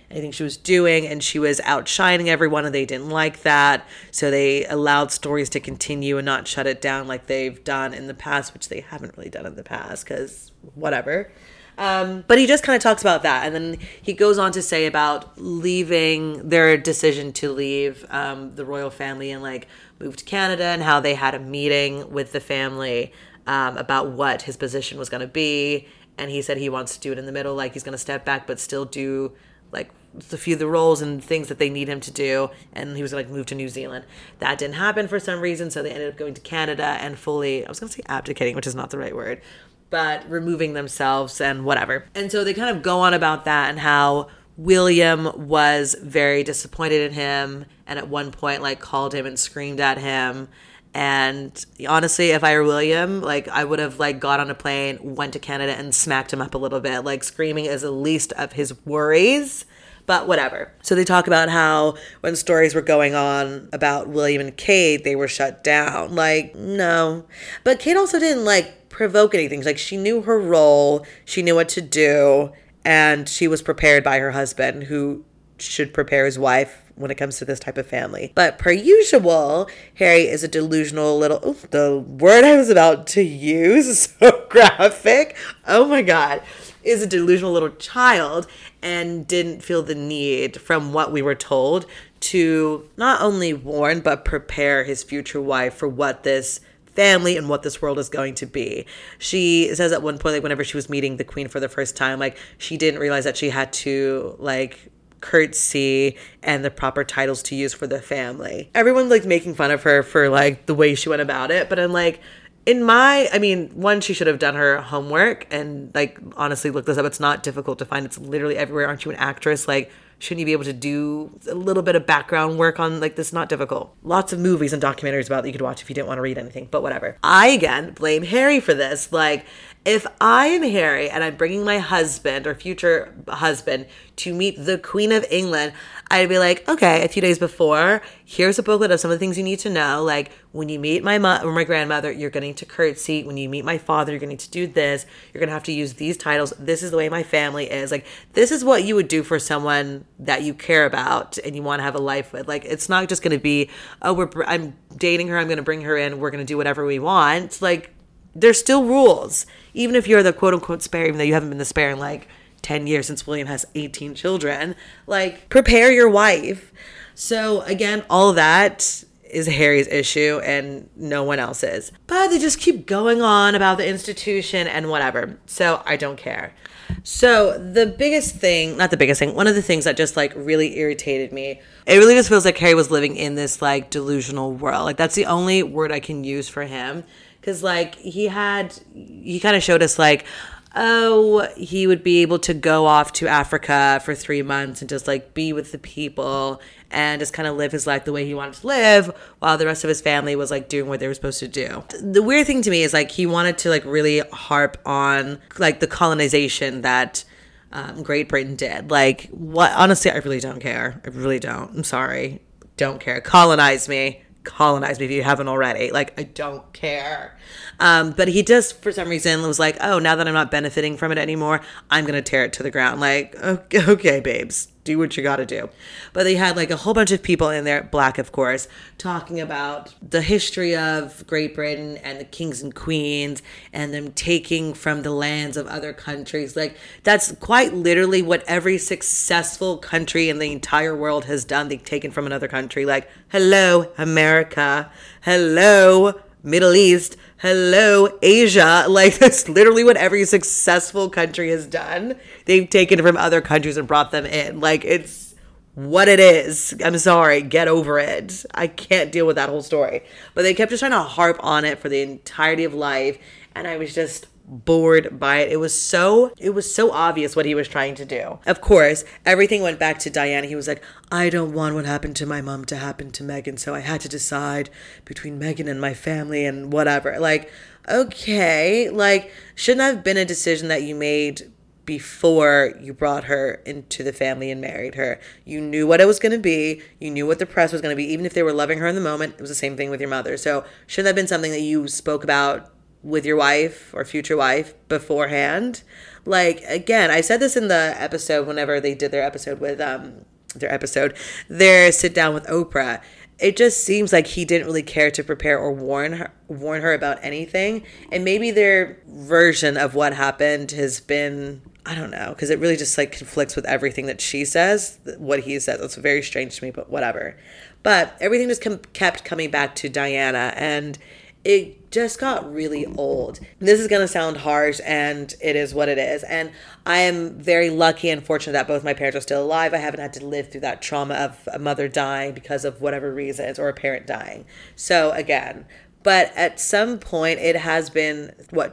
anything she was doing, and she was outshining everyone, and they didn't like that. So they allowed stories to continue and not shut it down like they've done in the past, which they haven't really done in the past, because whatever. But he just kind of talks about that. And then he goes on to say about leaving, their decision to leave the royal family and like move to Canada, and how they had a meeting with the family about what his position was going to be. And he said he wants to do it in the middle, like he's going to step back but still do like the roles and things that they need him to do. And he was like move to New Zealand. That didn't happen for some reason, so they ended up going to Canada and fully, I was going to say abdicating, which is not the right word, but removing themselves and whatever. And so they kind of go on about that, and how William was very disappointed in him, and at one point like called him and screamed at him. And honestly, if I were William, like I would have like got on a plane, went to Canada and smacked him up a little bit. Like screaming is the least of his worries, but whatever. So they talk about how when stories were going on about William and Kate, they were shut down. Like, no. But Kate also didn't like provoke anything. Like she knew her role, she knew what to do, and she was prepared by her husband, who should prepare his wife when it comes to this type of family. But per usual, Harry is a delusional little, the word I was about to use is so graphic. Oh my God. Is a delusional little child, and didn't feel the need, from what we were told, to not only warn but prepare his future wife for what this family and what this world is going to be. She says at one point, like whenever she was meeting the queen for the first time, like she didn't realize that she had to like curtsy and the proper titles to use for the family. Everyone's like making fun of her for like the way she went about it, but I'm like, one, she should have done her homework and like honestly look this up. It's not difficult to find. It's literally everywhere. Aren't you an actress? Like, shouldn't you be able to do a little bit of background work on like this? Not difficult. Lots of movies and documentaries about that you could watch if you didn't want to read anything, but whatever. I again blame Harry for this. Like, if I am Harry and I'm bringing my husband or future husband to meet the Queen of England, I'd be like, okay, a few days before, here's a booklet of some of the things you need to know. Like, when you meet my mom or my grandmother, you're going to need to curtsy. When you meet my father, you're going to need to do this. You're going to have to use these titles. This is the way my family is. Like, this is what you would do for someone that you care about and you want to have a life with. Like, it's not just going to be, I'm dating her, I'm going to bring her in, we're going to do whatever we want. Like, there's still rules. Even if you're the quote-unquote spare, even though you haven't been the spare in like 10 years since William has 18 children, like, prepare your wife. So again, all of that is Harry's issue and no one else's. But they just keep going on about the institution and whatever. So I don't care. So one of the things that just like really irritated me, it really just feels like Harry was living in this like delusional world. Like, that's the only word I can use for him. Because, like, he kind of showed us, like, he would be able to go off to Africa for 3 months and just, like, be with the people and just kind of live his life the way he wanted to live while the rest of his family was, like, doing what they were supposed to do. The weird thing to me is, like, he wanted to, like, really harp on, like, the colonization that Great Britain did. Like, what? Honestly, I really don't care. I really don't. I'm sorry. Don't care. Colonize me if you haven't already. Like, I don't care. But he just, for some reason, was like, oh, now that I'm not benefiting from it anymore, I'm going to tear it to the ground. Like, okay, babes, do what you got to do. But they had like a whole bunch of people in there, black, of course, talking about the history of Great Britain and the kings and queens and them taking from the lands of other countries. Like, that's quite literally what every successful country in the entire world has done. They've taken from another country. Like, hello, America. Hello, Middle East. Hello, Asia. Like, that's literally what every successful country has done. They've taken from other countries and brought them in. Like, it's what it is. I'm sorry. Get over it. I can't deal with that whole story. But they kept just trying to harp on it for the entirety of life. And I was just bored by it. It was so obvious what he was trying to do. Of course, everything went back to Diana. He was like, I don't want what happened to my mom to happen to Meghan, so I had to decide between Meghan and my family and whatever. Like, okay, like, shouldn't that have been a decision that you made before you brought her into the family and married her? You knew what it was going to be. You knew what the press was going to be. Even if they were loving her in the moment, it was the same thing with your mother. So shouldn't that have been something that you spoke about with your wife or future wife beforehand. Like, again, I said this in the episode whenever they did their episode with their sit down with Oprah. It just seems like he didn't really care to prepare or warn her about anything. And maybe their version of what happened has been, I don't know, because it really just like conflicts with everything that she says, what he says. It's very strange to me, but whatever. But everything just kept coming back to Diana, and it just got really old. This is going to sound harsh, and it is what it is. And I am very lucky and fortunate that both my parents are still alive. I haven't had to live through that trauma of a mother dying because of whatever reasons, or a parent dying. So again, but at some point, it has been,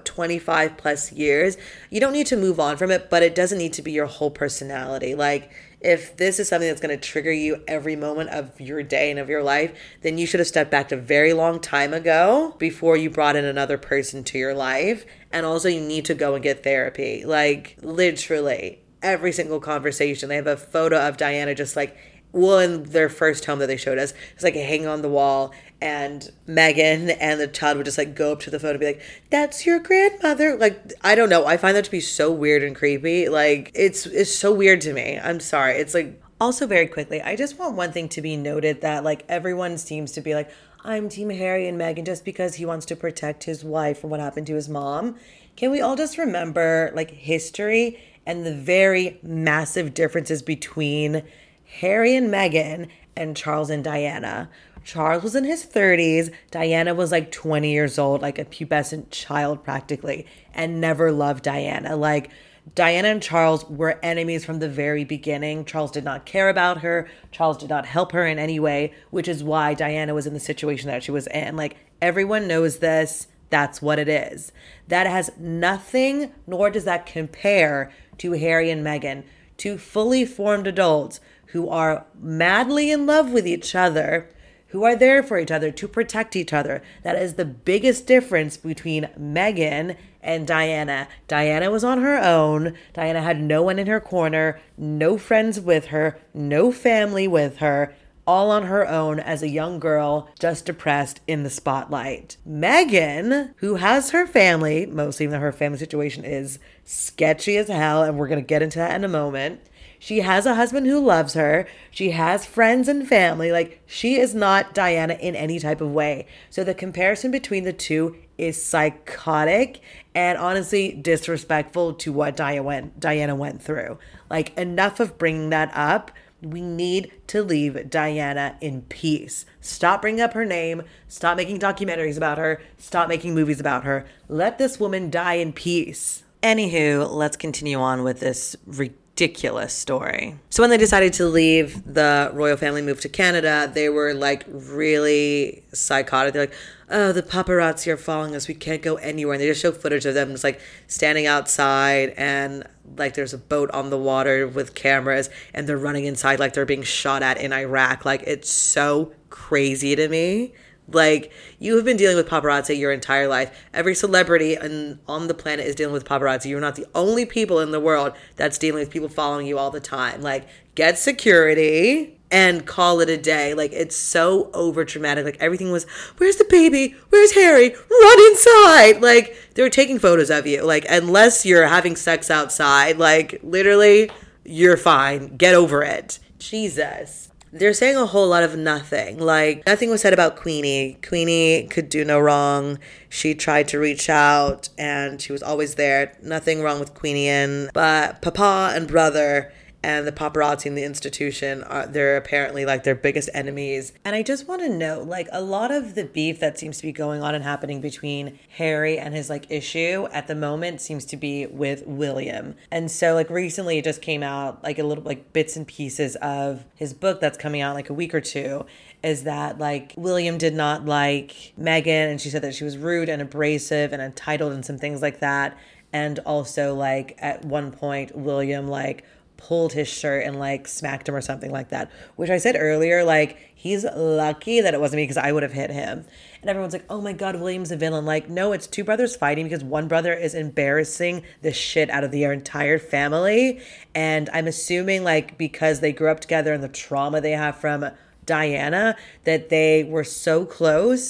25 plus years. You don't need to move on from it, but it doesn't need to be your whole personality. Like, if this is something that's going to trigger you every moment of your day and of your life, then you should have stepped back a very long time ago before you brought in another person to your life. And also, you need to go and get therapy. Like, literally, every single conversation. They have a photo of Diana just like, well, in their first home that they showed us, it's like hanging on the wall, and Meghan and the child would just like go up to the photo and be like, "That's your grandmother." Like, I don't know. I find that to be so weird and creepy. Like, it's so weird to me. I'm sorry. It's like, also very quickly, I just want one thing to be noted, that like everyone seems to be like, I'm Team Harry and Meghan just because he wants to protect his wife from what happened to his mom. Can we all just remember like history and the very massive differences between Harry and Meghan and Charles and Diana? Charles was in his 30s. Diana was like 20 years old, like a pubescent child practically, and never loved Diana. Like, Diana and Charles were enemies from the very beginning. Charles did not care about her. Charles did not help her in any way, which is why Diana was in the situation that she was in. Like, everyone knows this. That's what it is. That has nothing, nor does that compare to Harry and Meghan, two fully formed adults who are madly in love with each other, who are there for each other to protect each other. That is the biggest difference between Meghan and Diana. Diana was on her own. Diana had no one in her corner, no friends with her, no family with her, all on her own as a young girl, just depressed in the spotlight. Meghan, who has her family, mostly even though her family situation is sketchy as hell, and we're going to get into that in a moment. She has a husband who loves her. She has friends and family. Like, she is not Diana in any type of way. So the comparison between the two is psychotic and honestly disrespectful to what Diana went through. Like, enough of bringing that up. We need to leave Diana in peace. Stop bringing up her name. Stop making documentaries about her. Stop making movies about her. Let this woman die in peace. Anywho, let's continue on with this ridiculous story. So when they decided to leave, the royal family moved to Canada, they were like really psychotic. They're like, oh, the paparazzi are following us. We can't go anywhere. And they just show footage of them just like standing outside, and like there's a boat on the water with cameras, and they're running inside like they're being shot at in Iraq. Like, it's so crazy to me. Like, you have been dealing with paparazzi your entire life. Every celebrity on the planet is dealing with paparazzi. You're not the only people in the world that's dealing with people following you all the time. Like, get security and call it a day. Like, it's so over dramatic. Like, everything was, where's the baby? Where's Harry? Run inside. Like, they were taking photos of you. Like, unless you're having sex outside, like, literally, you're fine. Get over it. Jesus. They're saying a whole lot of nothing. Like, nothing was said about Queenie. Queenie could do no wrong. She tried to reach out, and she was always there. Nothing wrong with Queenie. But Papa and brother and the paparazzi in the institution they're apparently like their biggest enemies. And I just want to know, like, a lot of the beef that seems to be going on and happening between Harry and his like issue at the moment seems to be with William. And so like recently it just came out like a little like bits and pieces of his book that's coming out in like a week or two, is that like William did not like Meghan, and she said that she was rude and abrasive and entitled and some things like that. And also like at one point William like pulled his shirt and like smacked him or something like that, which I said earlier, like, he's lucky that it wasn't me because I would have hit him. And everyone's like, oh my God, William's a villain. Like, no, it's two brothers fighting because one brother is embarrassing the shit out of their entire family. And I'm assuming like because they grew up together and the trauma they have from Diana, that they were so close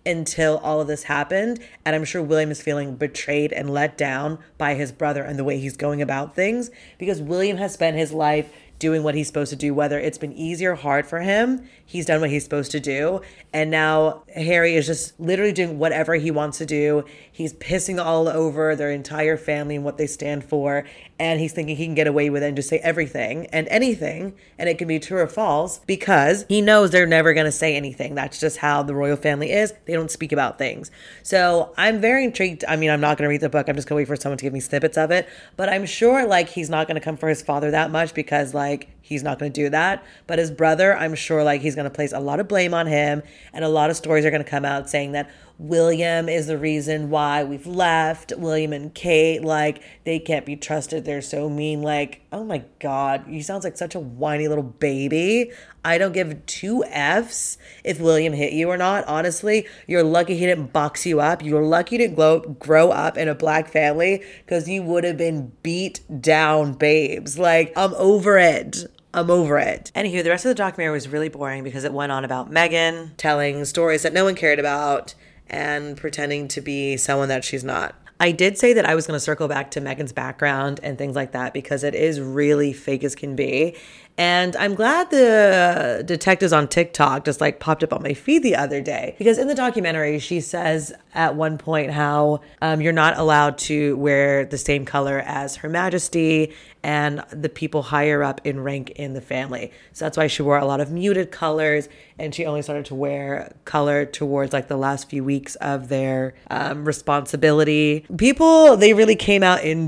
until all of this happened. And I'm sure William is feeling betrayed and let down by his brother and the way he's going about things, because William has spent his life doing what he's supposed to do, whether it's been easy or hard for him. He's done what he's supposed to do. And now Harry is just literally doing whatever he wants to do. He's pissing all over their entire family and what they stand for. And he's thinking he can get away with it and just say everything and anything, and it can be true or false, because he knows they're never going to say anything. That's just how the royal family is. They don't speak about things. So I'm very intrigued. I mean, I'm not going to read the book. I'm just going to wait for someone to give me snippets of it. But I'm sure like he's not going to come for his father that much, because like he's not going to do that. But his brother, I'm sure like he's going to place a lot of blame on him, and a lot of stories are going to come out saying that William is the reason why we've left. William and Kate, like, they can't be trusted. They're so mean. Like, oh my God, you sound like such a whiny little baby. I don't give two F's if William hit you or not. Honestly, you're lucky he didn't box you up. You're lucky to grow up in a black family, because you would have been beat down babes. Like, I'm over it. Anywho, the rest of the documentary was really boring because it went on about Meghan telling stories that no one cared about and pretending to be someone that she's not. I did say that I was going to circle back to Meghan's background and things like that, because it is really fake as can be. And I'm glad the detectives on TikTok just like popped up on my feed the other day, because in the documentary, she says at one point how you're not allowed to wear the same color as Her Majesty and the people higher up in rank in the family. So that's why she wore a lot of muted colors, and she only started to wear color towards like the last few weeks of their responsibility. People, they really came out in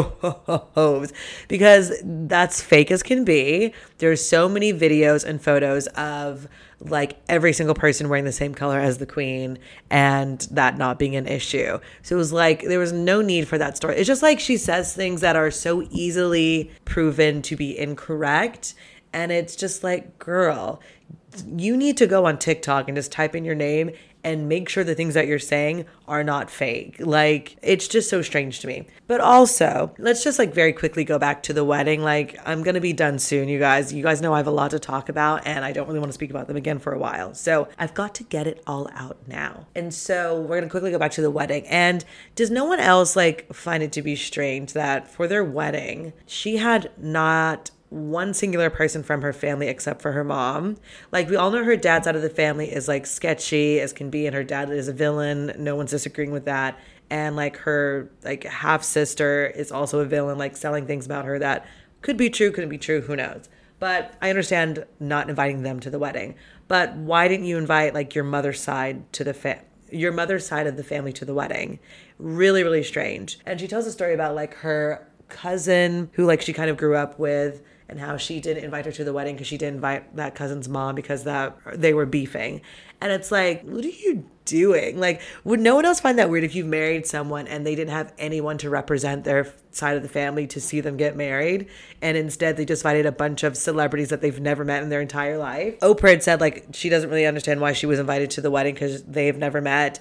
droves, because that's fake as can be. There's so many videos and photos of like every single person wearing the same color as the queen, and that not being an issue. So it was like there was no need for that story. It's just like she says things that are so easily proven to be incorrect, and it's just like, girl, you need to go on TikTok and just type in your name and make sure the things that you're saying are not fake. Like, it's just so strange to me. But also, let's just like very quickly go back to the wedding. Like, I'm going to be done soon, you guys. You guys know I have a lot to talk about, and I don't really want to speak about them again for a while. So I've got to get it all out now. And so we're going to quickly go back to the wedding. And does no one else like find it to be strange that for their wedding, she had not one singular person from her family except for her mom? Like, we all know her dad's side of the family is like sketchy as can be, and her dad is a villain. No one's disagreeing with that. And like her like half sister is also a villain, like selling things about her that could be true, couldn't be true, who knows. But I understand not inviting them to the wedding. But why didn't you invite like your mother's side to the your mother's side of the family to the wedding? Really, really strange. And she tells a story about like her cousin who like she kind of grew up with, and how she didn't invite her to the wedding because she didn't invite that cousin's mom because that they were beefing. And it's like, what are you doing? Like, would no one else find that weird if you married someone and they didn't have anyone to represent their side of the family to see them get married, and instead they just invited a bunch of celebrities that they've never met in their entire life? Oprah had said like she doesn't really understand why she was invited to the wedding because they've never met.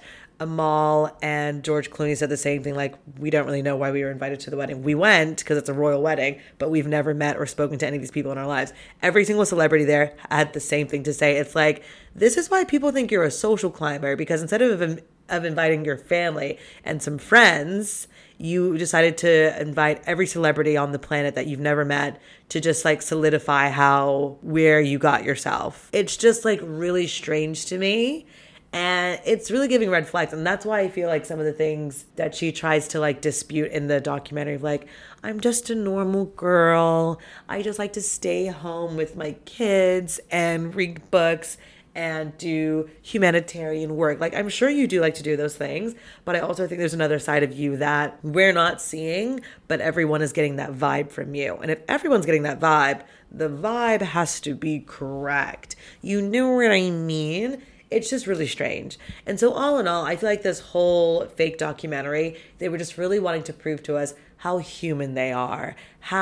Amal and George Clooney said the same thing, like, we don't really know why we were invited to the wedding. We went because it's a royal wedding, but we've never met or spoken to any of these people in our lives. Every single celebrity there had the same thing to say. It's like, this is why people think you're a social climber, because instead of inviting your family and some friends, you decided to invite every celebrity on the planet that you've never met to just like solidify where you got yourself. It's just like really strange to me. And it's really giving red flags. And that's why I feel like some of the things that she tries to like dispute in the documentary, like, I'm just a normal girl. I just like to stay home with my kids and read books and do humanitarian work. Like, I'm sure you do like to do those things, but I also think there's another side of you that we're not seeing, but everyone is getting that vibe from you. And if everyone's getting that vibe, the vibe has to be correct. You know what I mean? It's just really strange. And so all in all, I feel like this whole fake documentary, they were just really wanting to prove to us how human they are,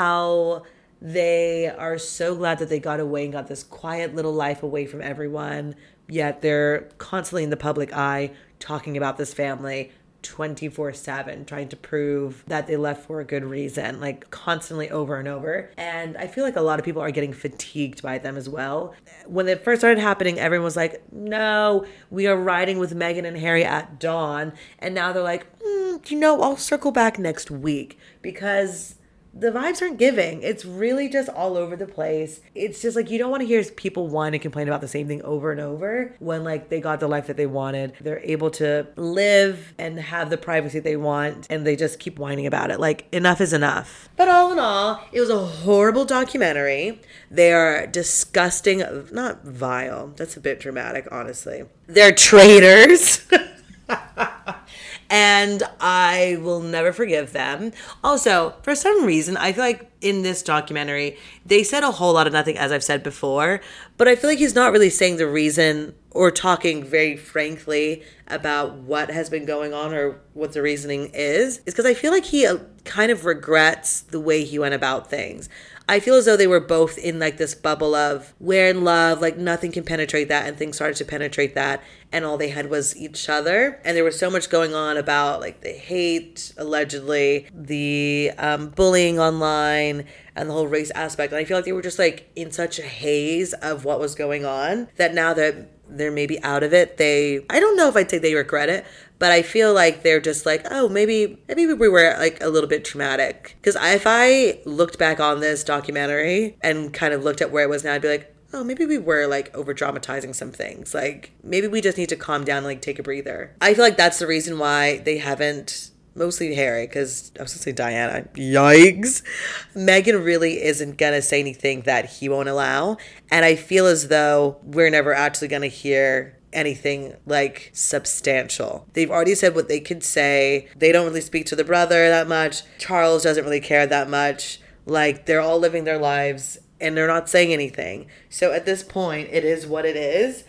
how they are so glad that they got away and got this quiet little life away from everyone, yet they're constantly in the public eye talking about this family, 24/7 trying to prove that they left for a good reason, like constantly over and over. And I feel like a lot of people are getting fatigued by them as well. When it first started happening, everyone was like, no, we are riding with Meghan and Harry at dawn. And now they're like, I'll circle back next week, because the vibes aren't giving. It's really just all over the place. It's just like, you don't want to hear people whine and complain about the same thing over and over when like they got the life that they wanted. They're able to live and have the privacy they want, and they just keep whining about it. Like, enough is enough. But all in all, it was a horrible documentary. They are disgusting, not vile. That's a bit dramatic, honestly. They're traitors. And I will never forgive them. Also, for some reason, I feel like in this documentary, they said a whole lot of nothing, as I've said before. But I feel like he's not really saying the reason or talking very frankly about what has been going on or what the reasoning is. It's because I feel like he kind of regrets the way he went about things. I feel as though they were both in like this bubble of we're in love, like nothing can penetrate that, and things started to penetrate that, and all they had was each other. And there was so much going on about like the hate, allegedly, the bullying online, and the whole race aspect. And I feel like they were just like in such a haze of what was going on that now that they're maybe out of it, I don't know if I'd say they regret it, but I feel like they're just like, oh, maybe we were like a little bit traumatic. Because if I looked back on this documentary and kind of looked at where it was now, I'd be like, oh, maybe we were like over dramatizing some things. Like maybe we just need to calm down and like take a breather. I feel like that's the reason why they haven't, mostly Harry, because I was gonna say Diana. Yikes. Meghan really isn't gonna say anything that he won't allow. And I feel as though we're never actually gonna hear anything like substantial. They've already said what they could say. They don't really speak to the brother that much. Charles doesn't really care that much. Like, they're all living their lives and they're not saying anything. So at this point, it is what it is.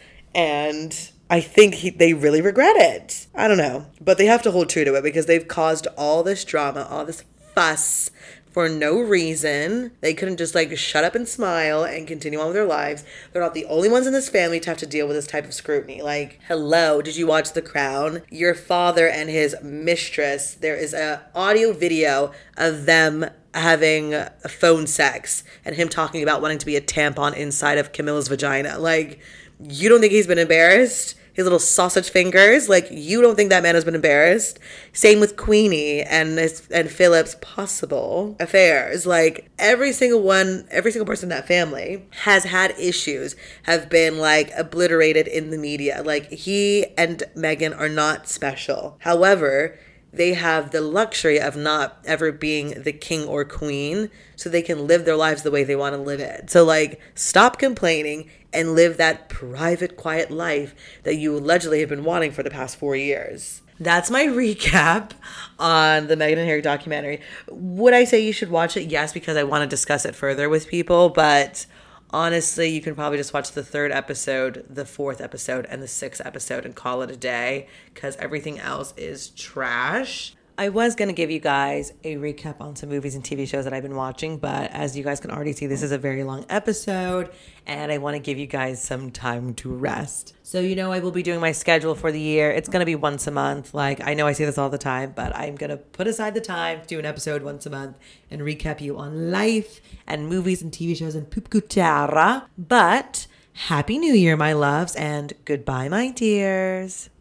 And I think they really regret it. I don't know. But they have to hold true to it because they've caused all this drama, all this fuss for no reason. They couldn't just like shut up and smile and continue on with their lives. They're not the only ones in this family to have to deal with this type of scrutiny. Like, hello, did you watch The Crown? Your father and his mistress, there is a audio video of them having a phone sex and him talking about wanting to be a tampon inside of Camilla's vagina. Like, you don't think he's been embarrassed? His little sausage fingers, like, you don't think that man has been embarrassed? Same with Queenie and Philip's possible affairs. Like, every single person in that family has had issues, have been like obliterated in the media. Like, he and Meghan are not special. However, they have the luxury of not ever being the king or queen, so they can live their lives the way they want to live it. So, like, stop complaining and live that private, quiet life that you allegedly have been wanting for the past 4 years. That's my recap on the Meghan and Harry documentary. Would I say you should watch it? Yes, because I want to discuss it further with people, but honestly, you can probably just watch the 3rd episode, the 4th episode, and the 6th episode and call it a day, because everything else is trash. I was going to give you guys a recap on some movies and TV shows that I've been watching, but as you guys can already see, this is a very long episode, and I want to give you guys some time to rest. So, I will be doing my schedule for the year. It's going to be once a month. Like, I know I say this all the time, but I'm going to put aside the time to do an episode once a month and recap you on life and movies and TV shows and poop kuchara. But Happy New Year, my loves, and goodbye, my dears.